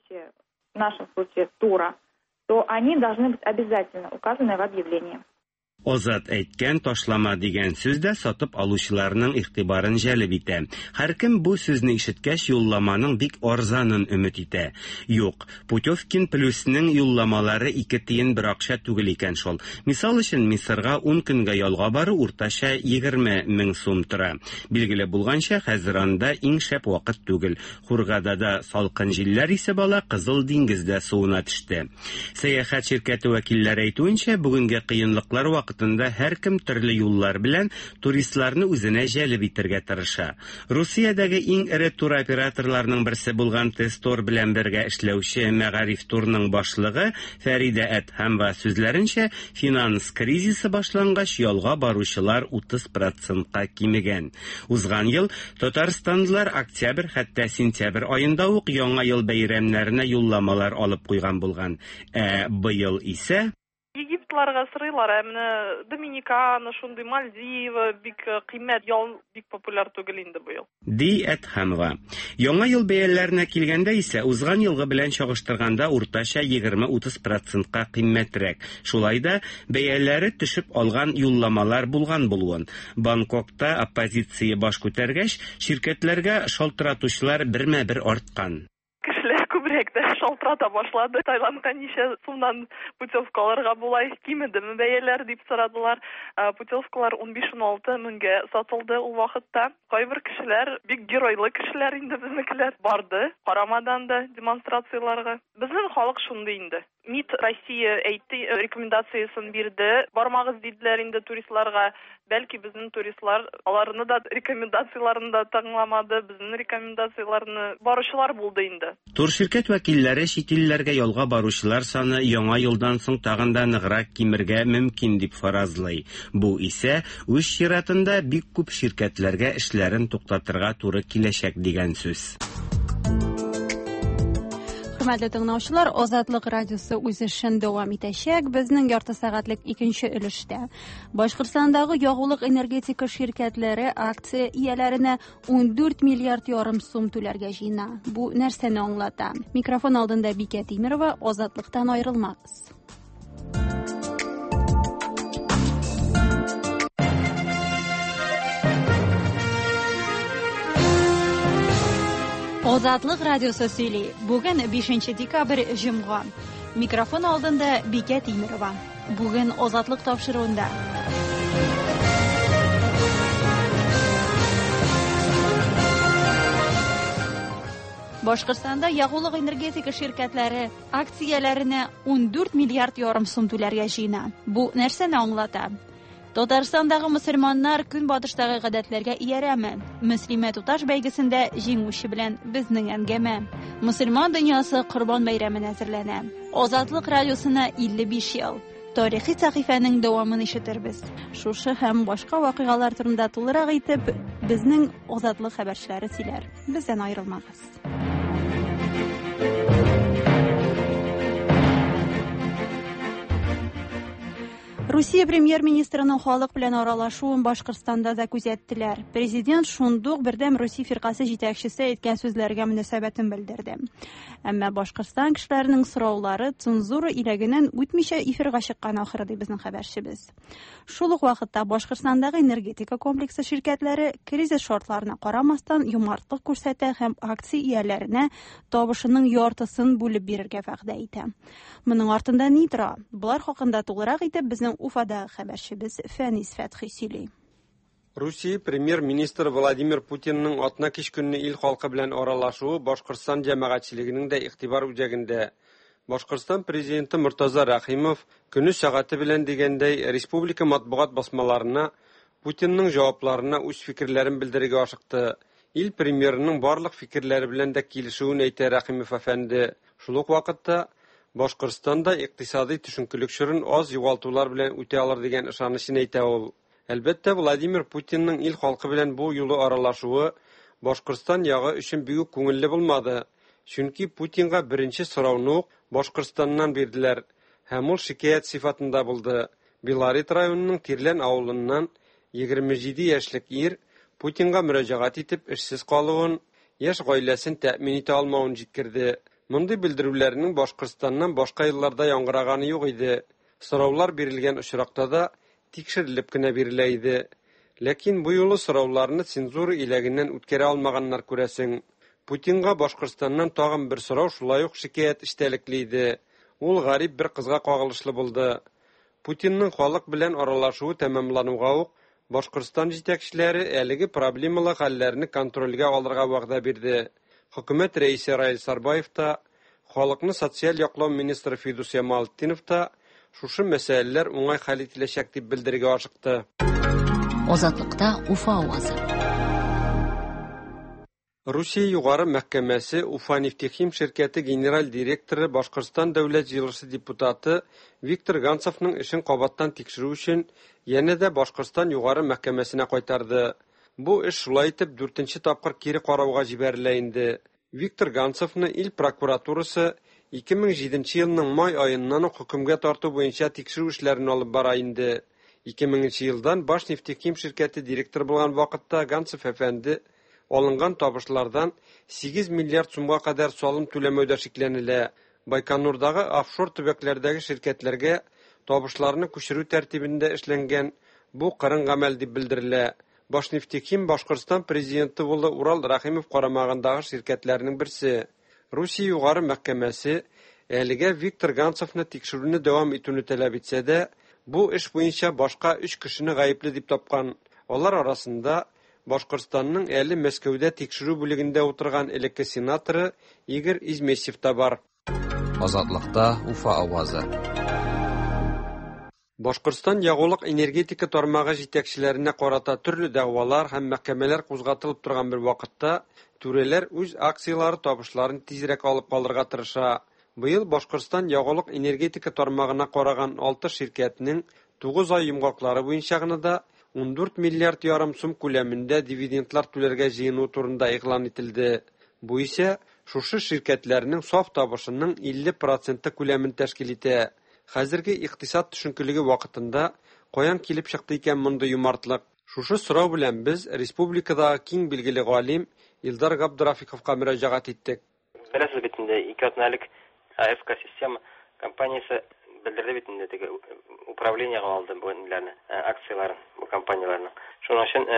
В нашем случае тура, то они должны быть обязательно указаны в объявлении. Азат әйткән ташлама дигән сүз дә сатып алучыларның игътибарын җәлеп итә. Һәркем бу сүзне ишеткәч юлламаның бик арзанын өмет итә. Юк, Путевкин плюсның юлламалары 2 тиен бер акча түгел икән шул. Мисал өчен Мисырга 10 көнгә ялга бары уртача 20 000 сум тора. Билгеле булганча, хәзер анда иң шәп вакыт түгел. Хургадада салкын җилләр исеп ала, Кызыл диңгездә суына төште. Сәяхәт ширкәте вәкилләре әйтүенчә, бүгенге кыенлыклар вакытында һәркем төрле юллар белән туристларны үзенә җәлеп итәргә тырыша. Русиядәге иң эре туроператорларның берсе булган Тестор белән бергә эшләүче Мәгариф турның башлыгы Фәридә Әтхәмова сүзләренчә, финанс кризисы башлангач ялга баручылар 30%-ка кимегән. Узган ел Татарстанлылар октябрь хәтта сентябрь аенда ук яңа ел бәйрәмнәренә юлламалар алып куйган булган. Быел исә Египтларга сырыйлар, әмне Доминиканы, шундый Мальдива, бик кыйммәт ял бик популяр түгел инде бу ел. Ди Әтхәмова. Яңа ел бәяләренә килгәндә исә узган елгы белән чагыштырганда уртача 20-30%-ка кыйммәтрәк. Шулай да бәяләре төшеп алган юлламалар булган булуын. Бангкокта оппозиция баш күтәргәч, ширкәтләргә шалтыратучылар бермә-бер арткан. Күбрәк тә шалтырата башлады. Таиландка ничә сумнан путевкаларга булай кимедеме бәяләр дип сорадылар. Путевкалар 15-16 меңгә сатылды ул вакытта. Кайбер кешеләр, бик геройлы кешеләр инде безнекеләр барды, карамадан да демонстрацияларга. Безнең халык шундый инде. МИД Россия әйтте, рекомендациясын бирде. Бармагыз диделәр инде туристларга. Бәлки безнең туристлар аларны да рекомендацияларын да тыңламады, безнең рекомендацияларны баручылар булды инде. Турширкәт вәкилләре чит илләргә ялга баручылар саны яңа елдан соң тагын да ныграк кимергә мөмкин дип фаразлый. Бу исә үз чиратында бик күп ширкәтләргә эшләрен туктатырга туры киләчәк дигән сүз. Хөрмәтле тыңлаучылар, Азатлык радиосы үз эшен дәвам итәчәк. Безнең ярты сәгатьлек икенче өлештә Башкортстандагы ягулык энергетика ширкәтләре акция ияләренә 14 миллиард ярым сум түләргә җыена. Бу нәрсәне аңлата? Микрофон алдында Бикә Тимирова, Азатлыктан аерылмагыз. Азатлык радиосы сөйли. Бүген 5 декабрь җомга. Микрофон алдында Бикә Тимирова. Бүген Азатлык тапшыруында. Башкортстанда ягулык энергетика ширкәтләре акцияләренә 14 миллиард ярым сум түләргә җыена. Бу нәрсәне аңлата? Татарстандагы мөселманнар көнбатыштагы гадәтләргә иярәме? Мөслимә туташ бәйгесендә җиңүче белән безнең әңгәмә. Мөселман дөньясы Корбан бәйрәменә әзерләнә. Азатлык радиосына 55 ел. Тарихи сәхифәнең дәвамын ишетербез. Шушы һәм башка вакыйгалар турында тулырак итеп безнең Азатлык хәбәрчеләре сөйләр. Бездән аерылмагыз. Русия премьер-министрының халык белән аралашуын Башкортстанда да күзәттеләр. Президент шундук бердәм Русия фиркасы җитәкчесе әйткән сүзләргә мөнәсәбәтен белдерде. Әмма Башкортстан кешеләренең сораулары цензура иләгеннән үтмичә эфирга чыккан ахыры ди безнең хәбәрчебез. Шул ук вакытта Башкортстандагы энергетика комплексы ширкәтләре кризис шартларына карамастан юмартлык күрсәтә һәм акция ияләренә табышының яртысын бүлеп бирергә вәгъдә итә. Моның артында ни тора? Булар хакында тулырак итеп безнең Уфадагы хәбәрчебез Фәнис Фәтхи сөйли. Русия премьер-министр Владимир Путинның атна кич көнне ил халкы белән аралашуы Башкортстан җәмәгатьчелегенең дә игътибар үзәгендә. Башкортстан президенты Муртаза Рахимов көне сәгате белән дигәндәй республика матбугат басмаларына Путинның җавапларына үз фикерләрен белдерергә ашыкты. Ил премьерының барлык фикерләре белән дә килешүен әйтә Рахимов әфәнде. Шул ук вакытта Башкортстанда икътисади төшенкелек чорын аз югалтулар белән үтә алыр дигән ышанычын әйтә ул. Әлбәттә, Владимир Путинның ил халкы белән бу юлы аралашуы Башкортстан ягы өчен бик күңелле булмады. Чөнки Путинга беренче сорауны Башкортстаннан бирделәр һәм ул шикаят сыйфатында булды. Белорет районының Тирлән авылыннан 27 яшьлек ир Путинга мөрәҗәгать итеп эшсез калуын, яшь гаиләсен тәэмин итә алмавын җиткерде. Мондый белдерүләрнең Башкортстаннан башка елларда яңгыраганы юк иде. Сораулар бирелгән очракта да тикшерелеп кенә бирелә иде. Ләкин бу юлы сорауларны цензура иләгеннән үткәрә алмаганнар күрәсең. Путинга Башкортстаннан тагын бер сорау шулай ук шикаят эштәлекле иде. Ул гарип бер кызга кагылышлы булды. Путинның халык белән аралашуы тәмамлануга ук Башкортстан җитәкчеләре әлеге проблемалы хәлләрне контрольгә алырга вәгъдә бирде. Хөкүмәт рәисе Раил Сарбаев та, халыкны социаль яклау министры Фидус Ямалтдинов та шушы мәсьәләләр уңай хәл ителәчәк дип белдерергә ашыкты. Азатлыкта Уфа авазы. Русия югары мәхкәмәсе Уфа нефтехим ширкәте генераль директоры Башкортстан дәүләт җыелышы депутаты Виктор Ганцевның эшен кабаттан тикшерү өчен янә дә Башкортстан югары мәхкәмәсенә кайтарды. Бу эш шулай итеп 4нче тапкыр кире карауга җибәрелә инде. Виктор Ганцевны ил прокуратурасы 2007 елның май аеннан хөкемгә тарту буенча тикшерү эшләрен алып бара инде. 2000 елдан Баш нефтехим ширкәте директор булган вакытта Ганцев әфәнде алынган табышлардан 8 миллиард сумга кадәр салым түләмәүдә шикләнелә. Байконурдагы офшор төбәкләрдәге ширкәтләргә табышларны күчерү тәртибендә эшләнгән бу кырын гамәл дип белдерелә. Башнефтехим Башкортстан президенты булды Урал Рахимов карамагындагы ширкәтләрнең берсе. Русия югары мәхкәмәсе әлегә Виктор Ганцевны тикшерүне дәвам итүне таләп итсә дә, бу эш буенча башка 3 кешене гаепле дип тапкан. Алар арасында Башкортстанның әле Мәскәүдә тикшерү бүлегендә утырган элекке сенаторы Игорь Измесев та бар. Азатлыкта Уфа авазы. Башкортстан ягулык энергетика тармагы җитәкчеләренә карата төрле дәгъвалар һәм мәхкәмәләр кузгатылып торган бер вакытта, түрәләр үз акциялары табышларын тизрәк алып калырга тырыша. Быел Башкортстан ягулык энергетика тармагына караган 6 ширкәтнең 9 ай йомгаклары буенча гына да 14 миллиард ярым сум күләмендә дивидендлар түләргә җыену турында игълан ителде. Бу исә шушы ширкәтләрнең саф табышының 50% күләмен тәшкил итә. Хәзерге икътисад төшенкелеге вакытында каян килеп чыкты икән мондай юмартлык? Шушы сорау белән без республикадагы киң билгеле галим Илдар Габдрафиковка мөрәҗәгать иттек. Беләсез бит инде, икәтнәлек АФК система компаниясе белдерде бит инде теге управлениегә алды бу ниләрне, акцияларын, бу компанияларның. Шуның өчен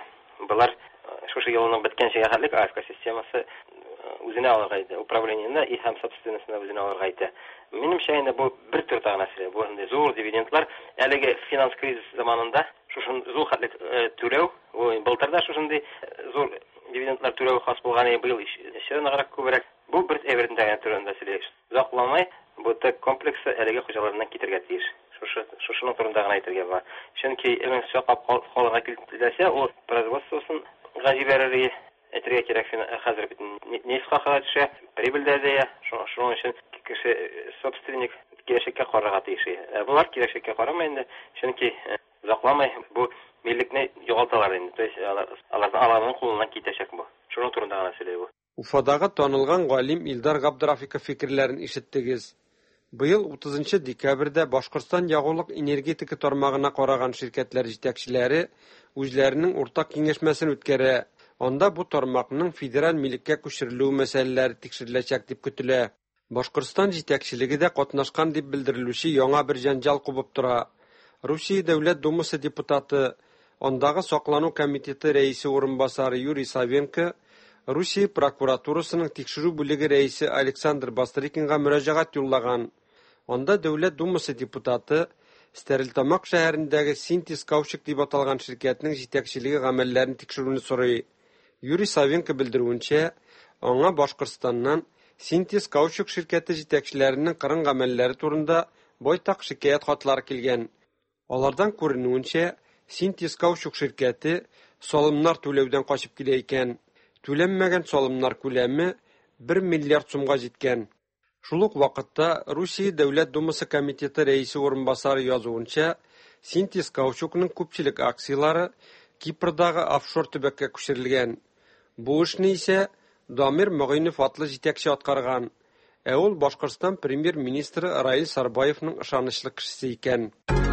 булар шушы елның беткәнчегә хәтлек АФК системасы үзенә алырга иде, управлениене и һәм собственностьны үзенә алырга иде. Минемчә инде бу бер төр мәсьәлә, бу инде зур дивидендлар, әлеге финанс кризис заманында шушы зур хәтлек түләү, былтырда шушындый зур дивидендлар түләү хас булган быел ишәр ныграк күбрәк. Бу бер эвердәге турында сөйләш. Закламай, бу тек комплексы әлеге хуҗаларыннан китергә тиеш. Шушының турында гына әйтергә бар. Чөнки эмен сакап халыга килтелсә, ул производствосын гаҗибәрәри әйтергә кирәк. Хәзер бит нефтька төшә, прибыльдә дә, шуның өчен кеше собственник киләчәккә карарга тиеш. Булар киләчәккә карамый инде, чөнки закламай бу миллекне югалталар инде. То есть аларның аларның кулыннан китәчәк бу. Шуның турында гына сөйләй бу. Уфадагы танылган галим Илдар Габдрафиков фикерләрен ишеттегез. Быел 30 декабрьдә Башкортстан ягулык энергетика тармагына караган ширкәтләр җитәкчеләре үзләренең уртак киңәшмәсен үткәрә. Анда бу тармакның федераль милеккә күчерелү мәсьәләләре тикшереләчәк дип көтелә. Башкортстан җитәкчелеге дә катнашкан дип белдерелүче яңа бер җанҗал кубып тора. Русия Дәүләт Думасы депутаты, андагы саклану комитеты рәисе урынбасары Юрий Савенко Русия прокуратурасының тикшерү бүлеге рәисе Александр Бастрыкинга мөрәҗәгать юллаган. Анда Дәүләт Думасы депутаты Стәрлетамак шәһәрендәге Синтез Каучук дип аталган ширкәтнең җитәкчелеге гамәлләрен тикшерүне сорый. Юрий Савенко белдерүенчә, аңа Башкортстаннан Синтез Каучук ширкәте җитәкчеләренең кырын гамәлләре турында байтак шикаят хатлары килгән. Алардан күренүенчә, Синтез Каучук ширкәте салымнар түләүдән качып килә икән. Түләнмәгән салымнар күләме 1 миллиард сумга җиткән. Шул ук вакытта Русия Дәүләт Думасы комитеты рәисе урынбасары язуынча, Синтез Каучукның күпчелек акциялары Кипрдагы офшор төбәккә күчерелгән. Бу эшне исә Дамир Мөгыйнов атлы җитәкче аткарган. Ә ул Башкортстан премьер-министры Раил Сарбаевның ышанычлы кешесе икән.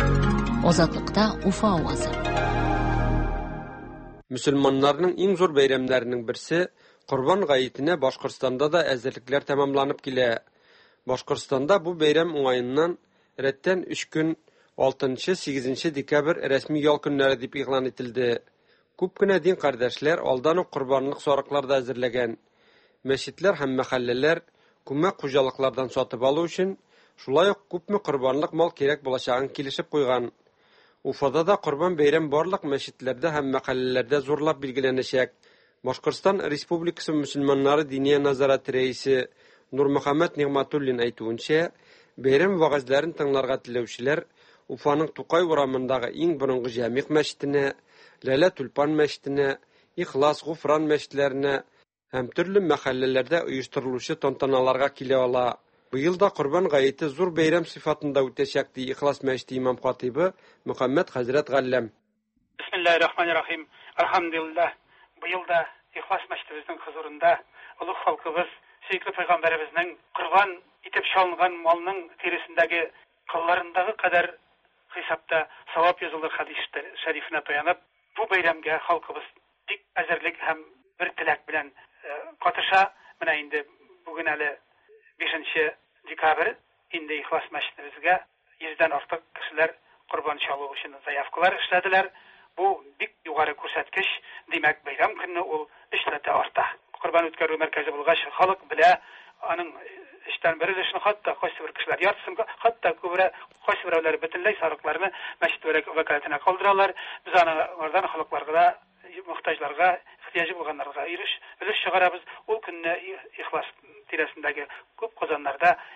Азатлыкта Уфа авазы. Мөселманнарның иң зур бәйрәмнәренең берсе Корбан гаетенә Башкортстанда да әзерлекләр тәмамланып килә. Башкортстанда бу бәйрәм уңаеннан рәттән 3 көн 6-8 декабрь рәсми ял көннәре дип игълан ителде. Күп кенә дин кардәшләр алдан ук корбанлык сарыклар да әзерләгән. Мәчетләр һәм мәхәлләләр күмәк хуҗалыклардан сатып алу өчен шулай ук күпме корбанлык мал кирәк булачагын килешеп куйган. Уфада да Корбан бәйрәм барлык мәчетләрдә һәм мәхәлләләрдә зурлап билгеләнәчәк. Башкортстан Республикасы мөселманнары диния назараты рәисе Нурмөхәммәд Нигъмәтуллин әйтүенчә, бәйрәм вәгазьләрен тыңларга теләүчеләр Уфаның Тукай урамындагы иң борынгы җәмигъ мәчетенә, Ләлә Тулпан мәчетенә, Ихлас, Гуфран мәчетләренә һәм төрле мәхәлләләрдә оештырылучы тантаналарга килә ала. Быел да Корбан гаете зур бәйрәм сыйфатында үтәчәк ди Ихлас мәчете имам хатибы Мөхәммәд хәзрәт Галләм. Бисмиллаһир-рахманир-рахим. Алхамдулиллаһ. Быел да Ихлас мәчетебезнең хузурында улуг халкыбыз, сөйкле пәйгамбәребезнең Корбан итеп чалынган малның тиресендәге кылларындагы кадәр хисапта савап язылыр хадис шәрифенә таянып, бу бәйрәмгә халкыбыз бик әзерлек һәм бер теләк белән катыша. Менә инде бүген әле 5 декабрь инде Ихлас мәчетебезгә 100дән артык кешеләр Корбан чалу өчен заявкалар эшләделәр. Бу бик югары күрсәткеч. Димәк, бәйрәм көнне ул 3 рәттә арта. Корбан үткәрү мәркәзе булгач, халык белә, аның эштән бер өлешен хатта кайсы бер кешеләр яртысын, хатта күбрәк кайсы берәүләр бөтенләй сарыкларны мәчет вәкаләтенә калдыралар. Без алардан халыкларга, мохтаҗларга, ихтиҗы булганнарга өлеш чыгарабыз. Ул көнне Ихлас тирәсендәге күп казаннарда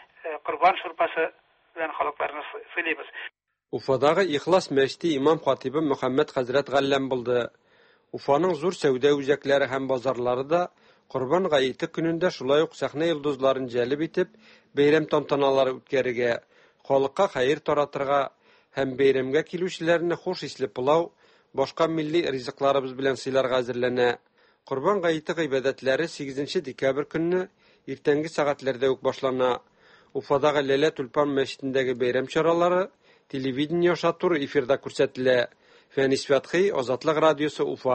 Kurban şurpası bilen halklarını söyleyimiz. Уфадагы Ихлас мәчете имам хатибы Мөхәммәд хәзрәт Галләм булды. Уфаның зур сәүдә үзәкләре һәм базарлары да Корбан гаете көнендә шулай ук сәхнә йолдызларын җәлеп итеп, бәйрәм тантаналары үткәрергә, халыкка хәер таратырга һәм бәйрәмгә килүчеләрне хуш исле пылау, башка милли ризыкларыбыз белән сыйларга әзерләнә. Корбан гаете гыйбадәтләре 8 декабрь көнне иртәнге сәгатьләрдә үк башлана. Уфадагы Ләлә Тулпан мәчетендәге бәйрәм чаралары телевидение шатур эфирда күрсәтелә. Фәнис Фәтхи, Азатлык радиосы, Уфа.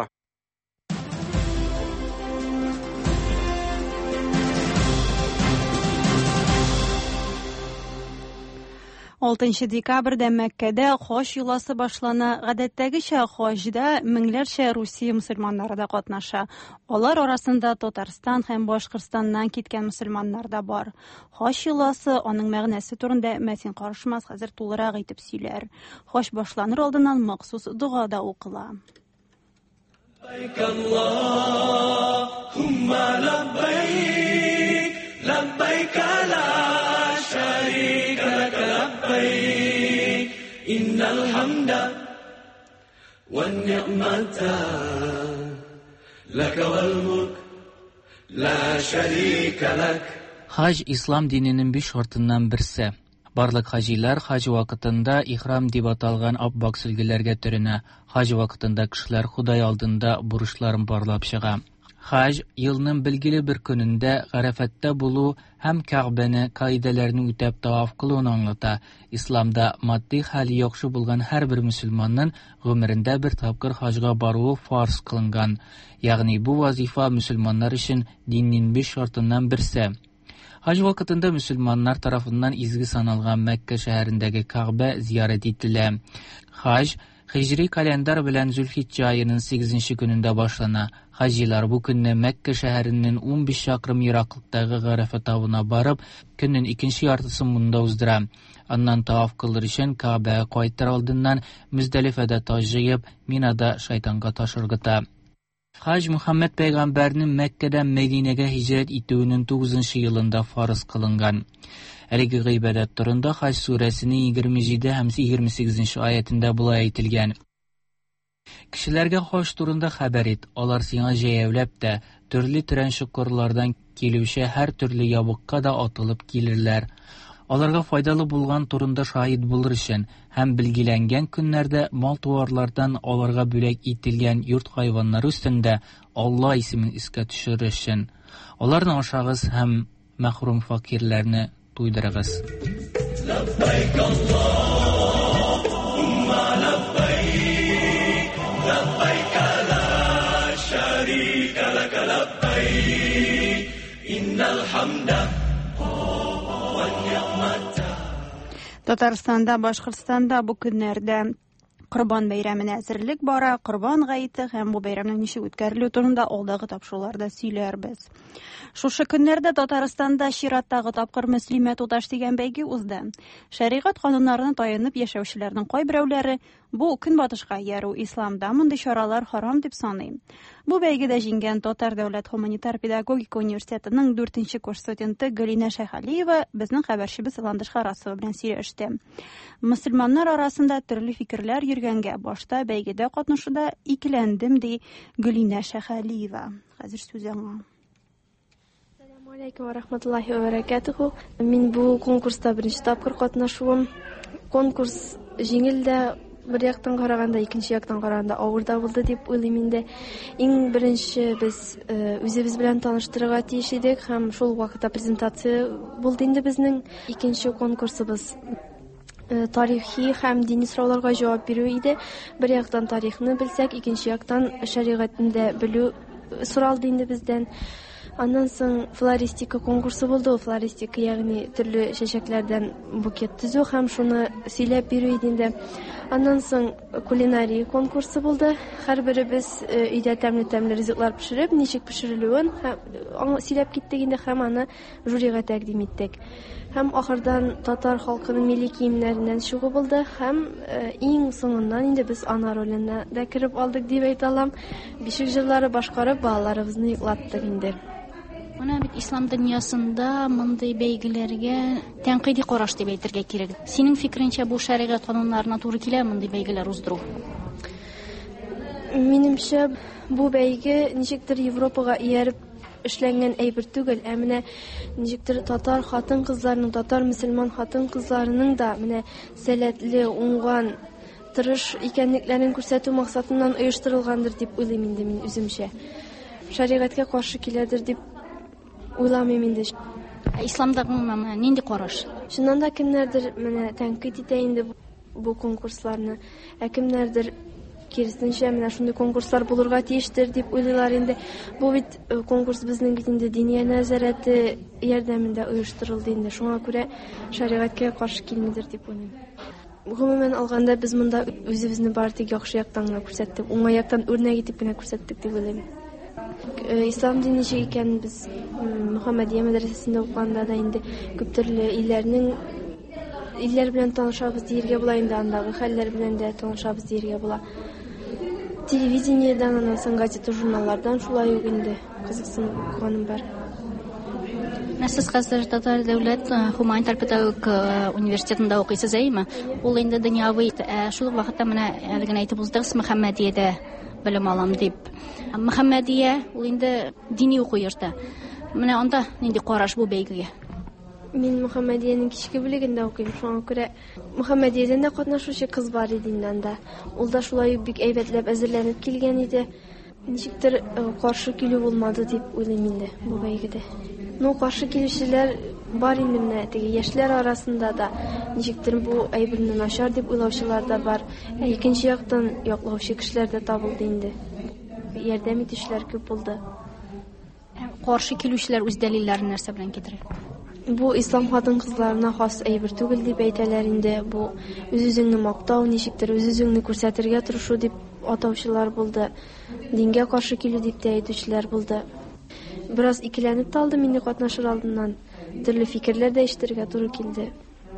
6 декабрьдә Мәккәдә хаҗ юласы башлана. Гадәттәгечә хаҗда меңләрчә Русия мөселманнары да катнаша. Алар арасында Татарстан һәм Башкортстаннан киткән мөселманнар да бар. Хаҗ юласы, аның мәгънәсе турында Мәсин Карышмас хәзер тулырак итеп сөйләр. Хаҗ башланыр алдыннан махсус дуга да укыла. لبيك اللهم لبيك لبيك لا شريك لك لبيك إن الحمد والنعمة لك والملك لا شريك لك. Хаҗ ислам диненең 5 шартыннан берсе. Барлык хаҗилар хаҗ вакытында ихрам дип аталган аппак сөлгеләргә төренә. Хаҗ вакытында кешеләр Худай алдында бурычларын барлап чыга. Хаҗ елның билгеле бер көнендә Арафатта булу һәм Кәгъбәне каидәләрне үтәп таваф кылуын аңлата. Исламда матди хәле яхшы булган һәрбер мөселманның гомерендә бер тапкыр хаҗга баруы фарз кылынган. Ягъни бу вазифа мөселманнар өчен диннең 5 шартыннан берсе. Хаҗ вакытында мөселманнар тарафыннан изге саналган Мәккә шәһәрендәге Кәгъбә зиярат ителә. Хаҗ Хиҗри календар белән Зулхиҗҗә аеның 8 көнендә башлана. Хаҗилар бу көнне Мәккә шәһәреннән 15 чакрым ераклыктагы Гарафа тавына барып, көннең икенче яртысын монда уздыра. Аннан таваф кылыр өчен Кәгъбәгә кайтыр алдыннан Мөздәлифәдә таш җыеп, Минада шайтанга таш ыргыта. Хаҗ Мөхәммәд пәйгамбәрнең Мәккәдән Мәдинәгә һиҗрәт итүенең 9 елында фарыз кылынган. Әлеге гыйбадәт турында Хаҗ сүрәсенең 27 һәм 28 аятында булай әйтелгән. Кешеләргә хаҗ турында хәбәр ит, алар сиңа җәяүләп тә, төрле трәншукырлардан килүче һәр төрле ябыкка да атылып килерләр. Аларга файдалы булган турында шаһид булыр өчен һәм билгеләнгән көннәрдә мал-туарлардан аларга бүләк ителгән йорт хайваннары өстендә Алла исемен искә төшерер өчен. Аларны ашагыз һәм мәхрум факирләрне туйдырыгыз. لبيك اللهم لبيك لبيك لا شريك لك لبيك إن الحمد والنعمة. Татарстанда, Башкортстанда бу көннәрдә Корбан бәйрәменә әзерлек бара. Корбан гаете һәм бу бәйрәмнең ничек үткәрелү турында алдагы тапшыруларда сөйләрбез. Шушы көннәрдә Татарстанда чираттагы тапкыр Мөслимә туташ дигән бәйге узды. Шәригать кануннарына таянып яшәүчеләрнең кайберәүләре бу көнбатышка яру исламда мондый чаралар харам дип саный. Бу бәйгедә җиңгән Татар дәүләт гуманитар педагогика университетының 4нче курс студенты Галина Шәйхәлиева безнең хәбәрчебез Ландыш Харасова белән сөйләште. Мөселманнар арасында төрле фикерләр йөргәнгә башта бәйгедә катнашуда икеләндем ди Галина Шәйхәлиева. Хәзер сүз аңа. Ассаламу алейкум ва рахматуллахи ва баракатуху. Мин бу конкурста беренче тапкыр катнашуым. Конкурс җиңел дә, бер яктан караганда, икенче яктан караганда авыр да булды дип уйлыйм инде. Иң беренче без үзебез белән таныштырырга тиеш идек һәм шул вакытта презентация булды инде безнең. Икенче конкурсыбыз тарихи һәм дини сорауларга җавап бирү иде. Бер яктан тарихны белсәк, икенче яктан шәригатьне белү соралды инде бездән. Аннан соң флористика конкурсы булды. Флористика, ягъни төрле чәчәкләрдән букет төзү һәм шуны сөйләп бирү иде инде. Аннан соң кулинария конкурсы булды. Һәрберебез өйдә тәмле ризыклар пешереп, ничек пешерелүен сөйләп киттек инде һәм аны жюрига тәкъдим иттек. Һәм ахырдан татар халкының милли киемнәреннән чыгу булды һәм иң соңыннан инде без ана роленә дә кирип алдык дип әйтә алам. Бишек җырлары башкарып балаларыбызны йоклаттык инде. Менә бит ислам дөньясында мондый бәйгеләргә тәнкыйди караш дип әйтергә кирәк. Синең фикереңчә бу шәригать кануннарына туры килә мондый бәйгеләр уздыру? Минемчә, бу бәйге ничектер Европага ияреп эшләнгән әйбер түгел, ә менә ничектер татар хатын-кызларының, татар мөселман хатын-кызларының да менә сәләтле, уңган, тырыш икәнлекләрен күрсәтү максатыннан оештырылгандыр дип уйлыйм инде мин үземчә. Шәригатькә каршы киләдер дип уйламыйм инде. Исламдагы менә нинди караш? Шуннан да кемнәрдер менә тәнкыйть итә инде бу конкурсларны, ә кемнәрдер киресенчә менә шундый конкурслар булырга тиештер дип уйлыйлар инде. Бу бит конкурс безнең бит инде дини нәзарәте ярдәмендә оештырылды инде. Шуңа күрә шәригатькә каршы килмидер дип уйлыйм. Гомумән алганда без монда үзебезне бар тик яхшы яктан гына күрсәттек, уңай яктан үрнәк итеп кенә күрсәттек дип уйлыйм. Ислам дине ничек икән без Мөхәммәдия мәдрәсәсендә укганда да инде күп төрле илләр белән танышабыз диергә була инде, андагы хәлләр белән дә танышабыз диергә була. Телевидениедан, аннан соң газета, журналлардан шулай ук инде кызыксынып укганым бар. Сез хәзер Татар дәүләт гуманитар педагогика университетында укыйсыз, әйме? Ул инде дөньяви, шул ук вакытта менә әле генә әйтеп уздыгыз, Мөхәммәдиядә белем алам дип. Мөхәммәдия ул инде дини уку йорты. Менә анда нинди караш бу бәйгегә? Мин Мөхәммәдиянең кичке бүлегендә укыйм, шуңа күрә Мөхәммәдиядән дә катнашучы кыз бар иде инде анда. Ул да шулай бик әйбәтләп әзерләнеп килгән иде. Ничектер каршы килү булмады дип уйлыйм инде бу бәйгедә. Каршы килүчеләр бар инде менә теге яшьләр арасында да ничектер бу әйберне начар дип уйлаучылар да бар. Икенче яктан яклаучы кешеләр дә табылды инде. Ярдәм итүчеләр күп булды. Каршы килүчеләр үз дәлилләрен нәрсә белән китерә? Бу ислам хатын-кызларына хас әйбер түгел дип әйтәләр инде. Бу үз-үзеңне мактау, ничектер үз-үзеңне күрсәтергә тырышу дип атаучылар булды. Дингә каршы килү дип тә әйтүчеләр булды. Бераз икеләнеп талдым инде катнашыр алдыннан. Төрле фикерләр дә ишетергә туры килде.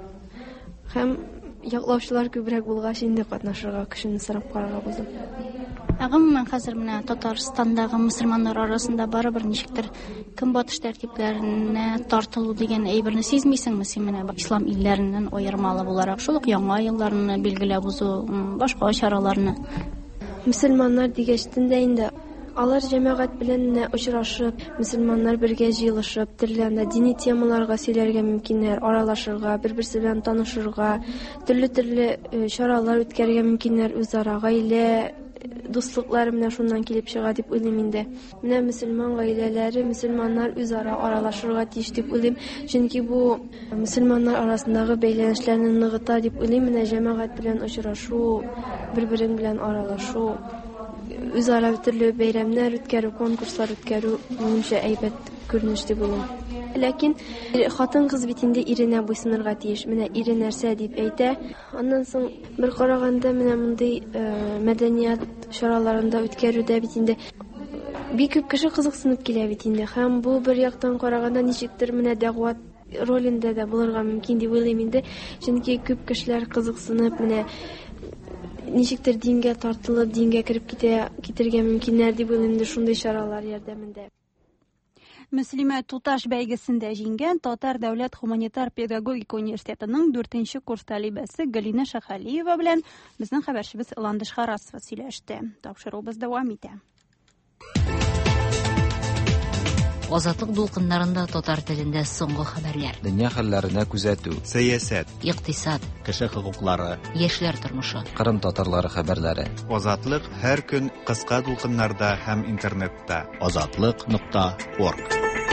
Һәм яклаучылар күбрәк булгач инде катнашырга, кешене сорап карарга булдым. Гомумән хәзер менә Татарстандагы мөселманнар арасында барыбер ничектер көнбатыш тәртипләренә тартылу дигән әйберне сизмисеңме син менә ислам илләреннән аермалы буларак, шул ук яңа елларны билгеләп узу, башка чараларны? Мөселманнар дигәчтен дә инде алар җәмәгать белән очрашып, мөселманнар бергә җыелышып, төрле дини темаларга сөйләргә мөмкиннәр, аралашырга, бер-берсе белән танышырга, төрле чаралар үткәрергә мөмкиннәр, үзара гаилә дуслыклары менә шуннан килеп чыга дип уйлыйм инде. Менә мөселман гаиләләре, мөселманнар үзара аралашырга тиеш дип уйлыйм. Чөнки бу мөселманнар арасындагы бәйләнешләрне ныгыта дип уйлыйм. Менә җәмәгать белән очрашу, бер-берең белән аралашу, үзара төрле бәйрәмнәр үткәрү, конкурслар үткәрү минемчә әйбәт күренеш дип уйлыйм. Ләкин хатын-кыз бит инде иренә буйсынырга тиеш. Менә ире нәрсә дип әйтә. Аннан соң бер караганда менә мондый мәдәният чараларында үткәрүдә бит инде бик күп кеше кызыксынып килә бит инде. Һәм бу бер яктан караганда ничектер менә дәгъват ролендә дә булырга мөмкин дип уйлыйм инде. Чөнки күп кешеләр кызыксынып менә ничектер дингә тартылып, дингә кереп китергә мөмкиннәр дип уйлыйм инде шундый чаралар ярдәмендә. Мөслимә Туташ бәйгесендә җиңгән Татар дәүләт гуманитар педагогика университетының 4нче курс талибәсе Галина Шәһәлиева белән безнең хәбәрчебез Ландыш Харасова сөйләште. Тапшыруыбыз дәвам итә. Азатлык дулкыннарында татар телендә соңгы хәбәрләр. Дөнья хәлләренә күзәтү, сәясәт, икътисад, кеше хокуклары, яшьләр тормышы, Кырым татарлары хәбәрләре. Азатлык һәр көн кыска дулкыннарда һәм интернетта. Азатлык.org.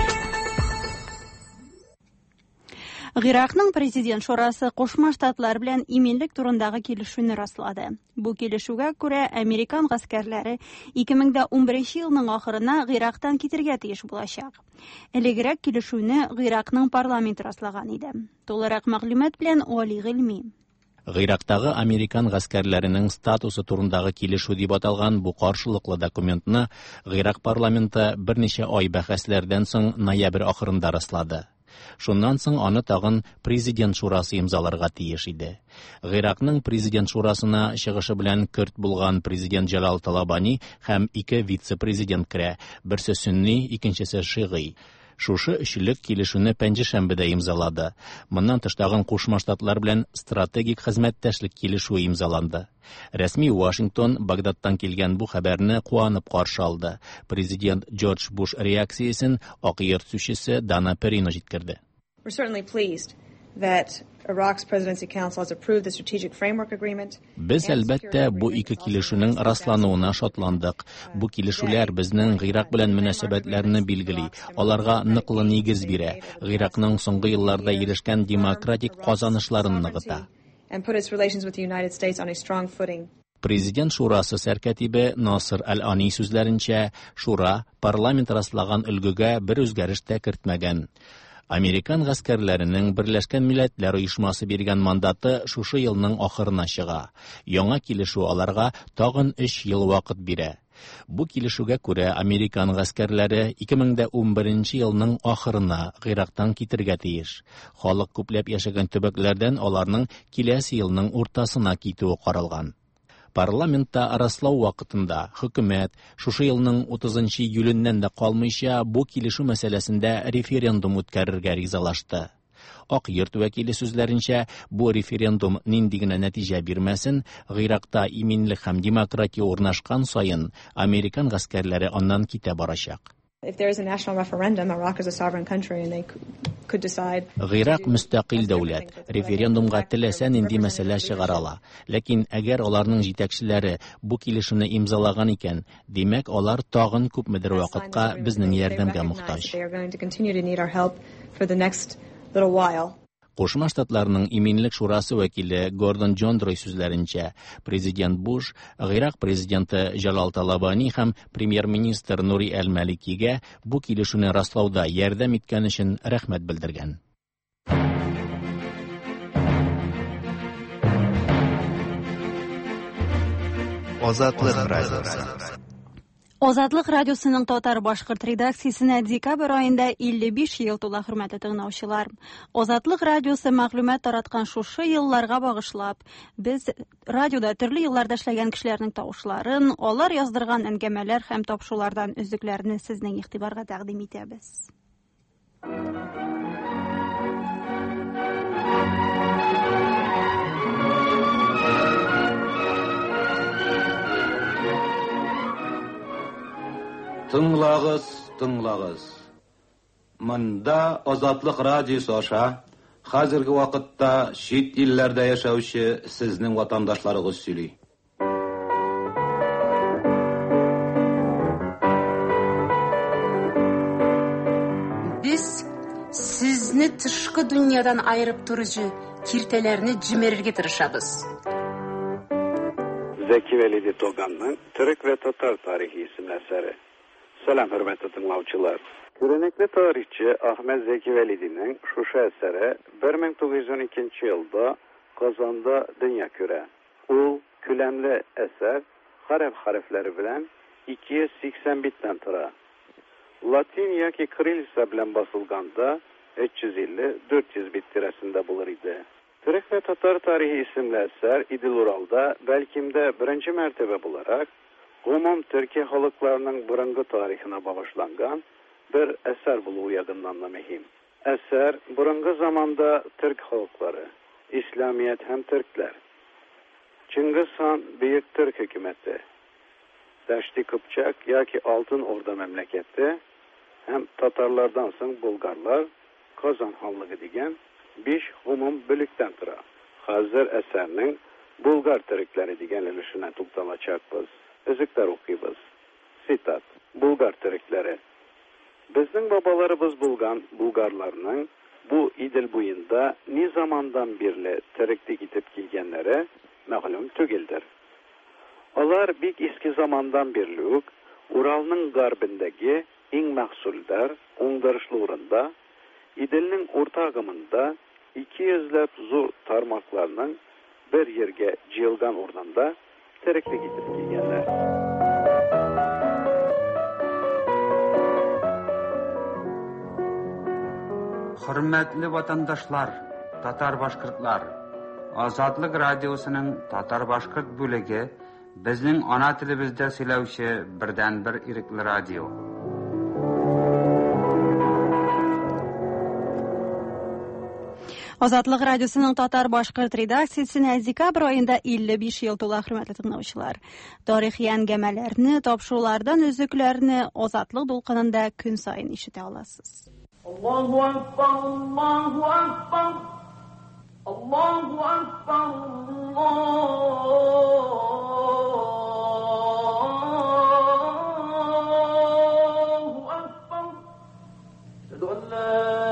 Гыйракның президент шурасы Кушма Штатлар белән иминлек турындагы килешүне раслады. Бу килешүгә күрә Американ гаскәрләре 2011 елның ахырына Гыйрактан китергә тиеш булачак. Элегрәк килешүне Гыйракның парламенты раслаган иде. Толырак мәгълүмат белән Али Гыйльми. Гыйрактагы Американ гаскәрләренең статусы турындагы килешү дип аталган бу каршылыклы документны Гыйрак парламенты берничә ай бәхәсләрдән соң ноябрь ахырында раслады. Шуннан соң аны тагын президент шурасы имзаларга тиеш иде. Гыйракның президент шурасына чыгышы белән көрт булган президент Җалал Талабани һәм 2 вице-президент керә, берсе сөнни, икенчесе шигый. Шушы өчлек килешүне пәнҗешәмбедә имзалады. Моннан тыш тагын Кушма Штатлар белән стратегик хезмәттәшлек килешүе имзаланды. Рәсми Вашингтон Багдадтан килгән бу хәбәрне куанып каршы алды. Президент Джордж Буш реакциясен Ак Йорт сүзчесе Дана Перино җиткерде. We're certainly pleased that Iraq's Presidency Council has approved the strategic framework agreement. Без әлбәттә бу ике килешүнең раслануына шатландык. Бу килешүләр безнең Гыйрак белән мөнәсәбәтләрне билгели, аларга ныклы нигез бирә, Гыйракның соңгы елларда ирешкән демократик казанышларын ныгыта. And put its relations with the United States on a strong footing. Президент шурасы сәркәтибе Насыр Әл-Ани сүзләренчә, шура парламент раслаган өлгегә бер үзгәреш тә кертмәгән. Американ гаскәрләренең Берләшкән Милләтләр Оешмасы биргән мандаты шушы елның ахырына чыга. Яңа килешү аларга тагын 3 ел вакыт бирә. Бу килешүгә күрә Американ гаскәрләре 2011 елның ахырына Гыйрактан китергә тиеш. Халык күпләп яшәгән төбәкләрдән аларның киләсе елның уртасына китүе каралган. Парламентта раслау вакытында хөкүмәт шушы елның 30 июленнән дә калмыйча бу килешү мәсьәләсендә референдум үткәрергә ризалашты. Ак Йорт вәкиле сүзләренчә, бу референдум нинди генә нәтиҗә бирмәсен, Гыйракта иминлек һәм демократия урнашкан саен Американ гаскәрләре аннан китә барачак. If there is a national referendum, Iraq is a sovereign country and they could decide. Гыйрак мөстәкыйль дәүләт. Референдумга теләсә нинди мәсьәлә чыгара ала. Ләкин әгәр аларның җитәкчеләре бу килешүне имзалаган икән, димәк алар тагын күпмедер вакытка безнең ярдәмгә мохтаҗ. They are going to continue to need our help for the next little while. Кушма Штатларның иминлек шурасы вәкиле Гордон Джондрой сүзләренчә, президент Буш, Гыйрак президенты Җалал Талабани һәм премьер-министр Нури Әл-Маликигә бу килешүне раслауда ярдәм иткән өчен рәхмәт белдергән. Азатлык радиосы. Азатлык радиосының татар башкорт редакциясенә декабрь аенда 55 ел тула, хөрмәтле тыңлаучылар. Азатлык радиосы мәгълүмат тараткан шушы елларга багышлап, без радиода төрле елларда эшләгән кешеләрнең тавышларын, алар яздырган әңгәмәләр һәм тапшырулардан өзекләрне сезнең игътибарга тәкъдим итәбез. Тыңлагыз, тыңлагыз. Монда Азатлык радиосы аша хәзерге вакытта чит илләрдә яшәүче сезнең ватандашларыгыз сөйли. Без сезне тышкы дөньядан айырып торучы киртәләрне җимерергә тырышабыз. Zeki Velidi Togan'ın Türk ve Tatar Tarihi isimli eseri. Selam hürmetli dinləyicilər. Görenekli tarihçi Ahmet Zeki Velidi'nin Şuşa eseri 1912 yılda Kazan'da dünya küre. Ul, külemli eser harfleri bilen 280 bitten tıra. Latin yaki Kirilisa bilen basılganda 350-400 bit tirasında bulur idi. Türk ve Tatar Tarihi isimli eser İdil Ural'da belkimde birinci mertebe bularak umum Türkiye halklarının burungu tarihine bağışlangan bir eser buluğu yakından mühim. Eser burungu zamanda Türk halkları, İslamiyet hem Türkler, Çingiz Han Büyük Türk hükümeti, Daşti Kıpçak yaki Altın Orda memleketi hem Tatarlardan soň Bulgarlar Kazan Hanlığı degen 5 umum bölükten tura. Hazır eserinin Bulgar Türkleri degen ilişine tutalacakbız. Özükler okuyubuz. Sitat. Bulgar Türkleri. Bizning babalarımız Bulgarlarının bu idil boyunda ne zamandan birle Türk'te gidip gelgenlere ma'lum tügildir. Onlar bik eski zamandan birlik Ural'nın garbindeki en mahsuldar, oңdarışlı orunda İdil'nin ortağımında 200'lep zor tarmaklarının bir yerge cıyılgan ornanda Türk'te gidip gelgenler. Hürmetli vatandaşlar, Tatar Başkırtlar, Azatlık Radyosu'nun Tatar Başkırt bölegi bizning ana tilimizda сөйләүче birden bir irikli radyo. Азатлык радиосының татар-башкорт редакциясенә декабрь аенда 55 ел тула, хөрмәтле тыңлаучылар. Тарихи әңгәмәләрне, тапшырулардан өзекләрне Азатлык дулкынында көн сайын ишетә аласыз. Аллаһу акбар, Аллаһу акбар. Аллаһу акбар. Аллаһу акбар. Әшһәдү ан ла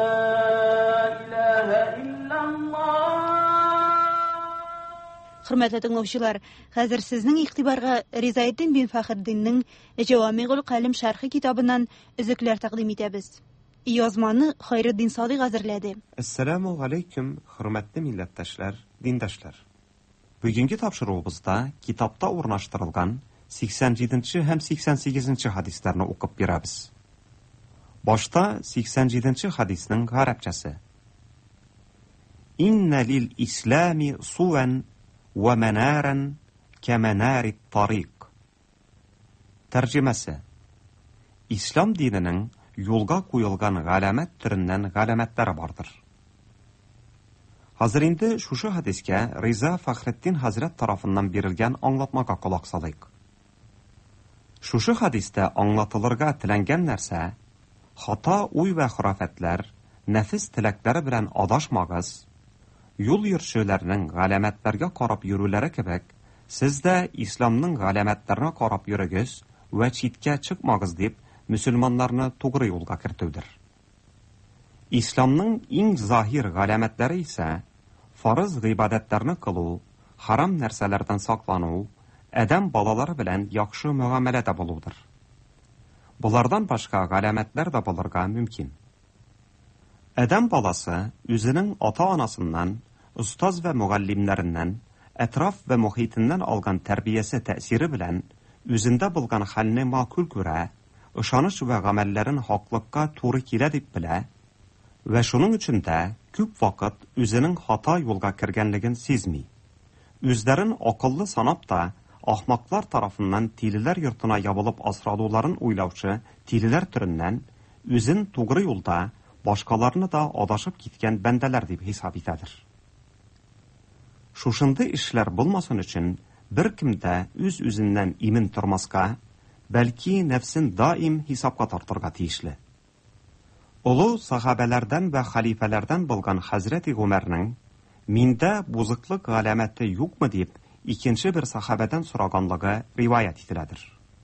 Хөрмәтле тыңлаучылар, хәзер сезнең игътибарга Ризаетдин бин Фәхреддиннең Җавамигул Калим шәрхи китабыннан өзекләр тәкъдим итәбез. Язманы Хайретдин Садыйк әзерләде. Ассаламу алейкум, хөрмәтле милләттәшләр, диндәшләр. Бүгенге тапшыруыбызда китапта урнаштырылган 87 һәм 88 хадисларны укып бирәбез. Башта 87 хадисның гарәпчәсе. Инна лил ислами суан ва манаран каманарит тарик. Тәрҗемәсе. Ислам диненең юлга куелган галәмәт төреннән галәмәтләре бардыр. Хәзер инде шушы хадискә Риза Фәхретдин хәзрәт тарафыннан бирелгән аңлатмага кулак салыйк. Шушы хадистә аңлатылырга теләнгән нәрсә хата уй вә хурафатлар, нәфис теләкләре белән адашмагыз, юл йөрүчеләрнең галәмәтләргә карап йөрүләре кебек, сез дә исламның галәмәтләренә карап йөрегез вә читкә чыкмагыз дип мөселманнарны тугры юлга кертүдер. Исламның иң заһир галәмәтләре исә фарыз гыйбадәтләрне кылу, харам нәрсәләрдән саклану, адәм балалары белән яхшы мөгамәләдә булудыр. Булардан башка галәмәтләр дә булырга мөмкин. Адәм баласы үзенең ата-анасыннан, устаз вә мугаллимнәреннән, әтраф вә мөхитеннән алган тәрбиясе тәэсире белән үзендә булган хәлне макул күрә, ышаныш вә гамәлләрен хаклыкка туры килә дип белә вә шуның өчен дә күп вакыт үзенең хата юлга кергәнлеген сизми. Үзләрен акыллы санап та ахмаклар тарафыннан тилеләр йортына ябылып асралуларын уйлаучы тилеләр төреннән үзен тугры юлда, башкаларны да адашып киткән бәндәләр дип хисап итәдер. Шушындай эшләр булмасын өчен беркем дә үз-үзеннән имин тормаска, бәлки нәфсен даим хисапка тартырга тиешле. Олы сахабәләрдән вә халифәләрдән булган Хәзрәти Гомәрнең миндә бузыклык галәмәте юкмы дип икенче бер сахабәдән сораганлыгы риваят ителәдер.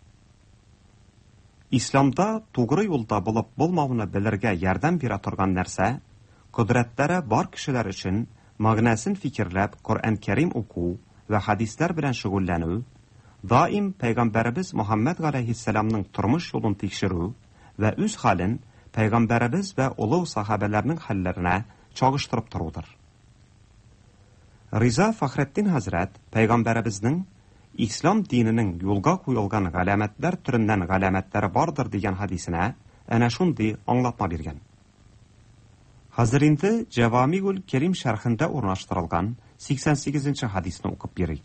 Исламда тугры юлда булып булмауны белергә ярдәм бирә торган нәрсә, кодрәтләре бар кешеләр өчен мәгънәсен фикерләп Коръән Кәрим уку вә хадислар белән шөгыльләнү, даим Пәйгамбәрбез Мөхәммәд галәйһиссәламның тормыш юлын тикшерү вә үз хәлен Пәйгамбәрбез вә улы сахабәләрнең хәлләренә чагыштырып торудыр. Риза Фәхретдин хәзрәт Пәйгамбәрбезнең Ислам диненең юлга куелган галәмәтләр төреннән галәмәтләре бардыр дигән хадисенә әнә шундый аңлатма биргән. Хәзер инде Җавамигул Кәрим шәрхендә урнаштырылган 88 хадисны укып бирик.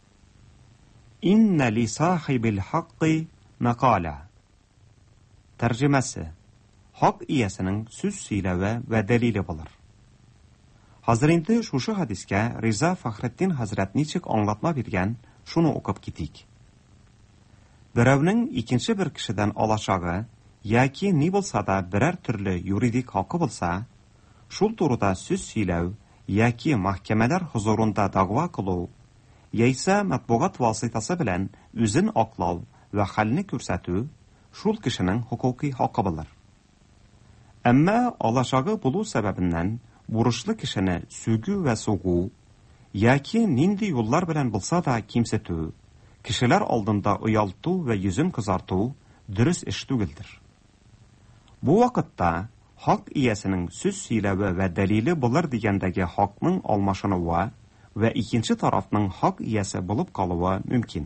Инна ли сахибил хакки мақала. Тәрҗемәсе. Хак иясенең сүз сөйләве вә дәлиле булыр. Хәзер инде шушы хадискә Риза Фәхретдин хәзрәт ничек аңлатма биргән, шуны укып китик. Берәүнең икенче бер кешедән алачагы яки ни булса да берәр төрле юридик хакы булса, шул турыда сүз сөйләү яки мәхкәмәләр хузурында дәгъва кылу, яисә матбугат васитасы белән үзен аклау вә хәлне күрсәтү шул кешенең хукукый хакы булыр. Әмма алачагы булу сәбәбеннән бурышлы кешене сүгү вә сугу яки нинди юллар белән булса да кимсетү, кешеләр алдында оялту вә йөзен кызарту дөрес эш түгелдер. Бу вакытта хак иясенең сүз сөйләве вә дәлиле булыр дигәндәге хакның алмашынуы вә икенче тарафның хак иясе булып калуы мөмкин.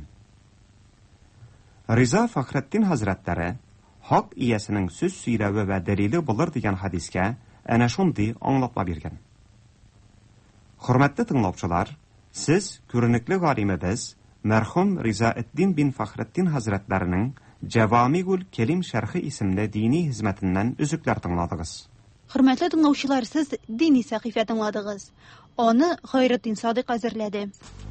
Риза Фәхретдин хәзрәтләре хак иясенең сүз сөйләве вә дәлиле булыр дигән хадискә әнә шундый аңлатма биргән. Хөрмәтле тыңлаучылар, сез күренекле галимебез мәрхүм Ризаетдин бин Фәхретдин хәзрәтләренең Җавамигул Кәрим шәрхи исемле дини хезмәтеннән үзекләр тыңладыгыз. Хөрмәтле тыңлаучылар, сез дини сәхифә тыңладыгыз. Аны Гайретдин Садык әзерләде.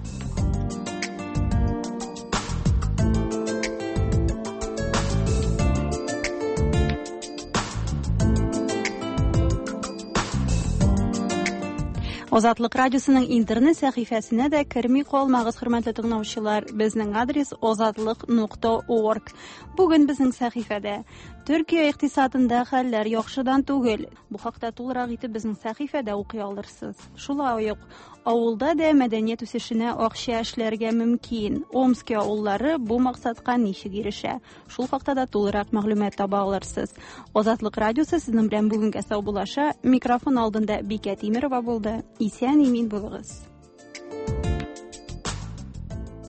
Азатлык радиосының интернет сәхифәсенә дә керми калмагыз, хөрмәтле тыңлаучылар. Безнең адрес azatlyk.org. Бүген безнең сәхифәдә Төркия икътисадында хәлләр яхшыдан түгел. Бу хакта тулырак итеп безнең сәхифәдә укый алырсыз. Шулай ук авылда да мәдәният үсешенә акча эшләргә мөмкин. Омск авыллары бу максатка ничек ирешә? Шул хакта да тулырак мәгълүмат таба алырсыз. Азатлык радиосы сезнең белән бүгенгә сау булаша. Микрофон алдында Бикә Тимерова булды. Исән-имин булыгыз.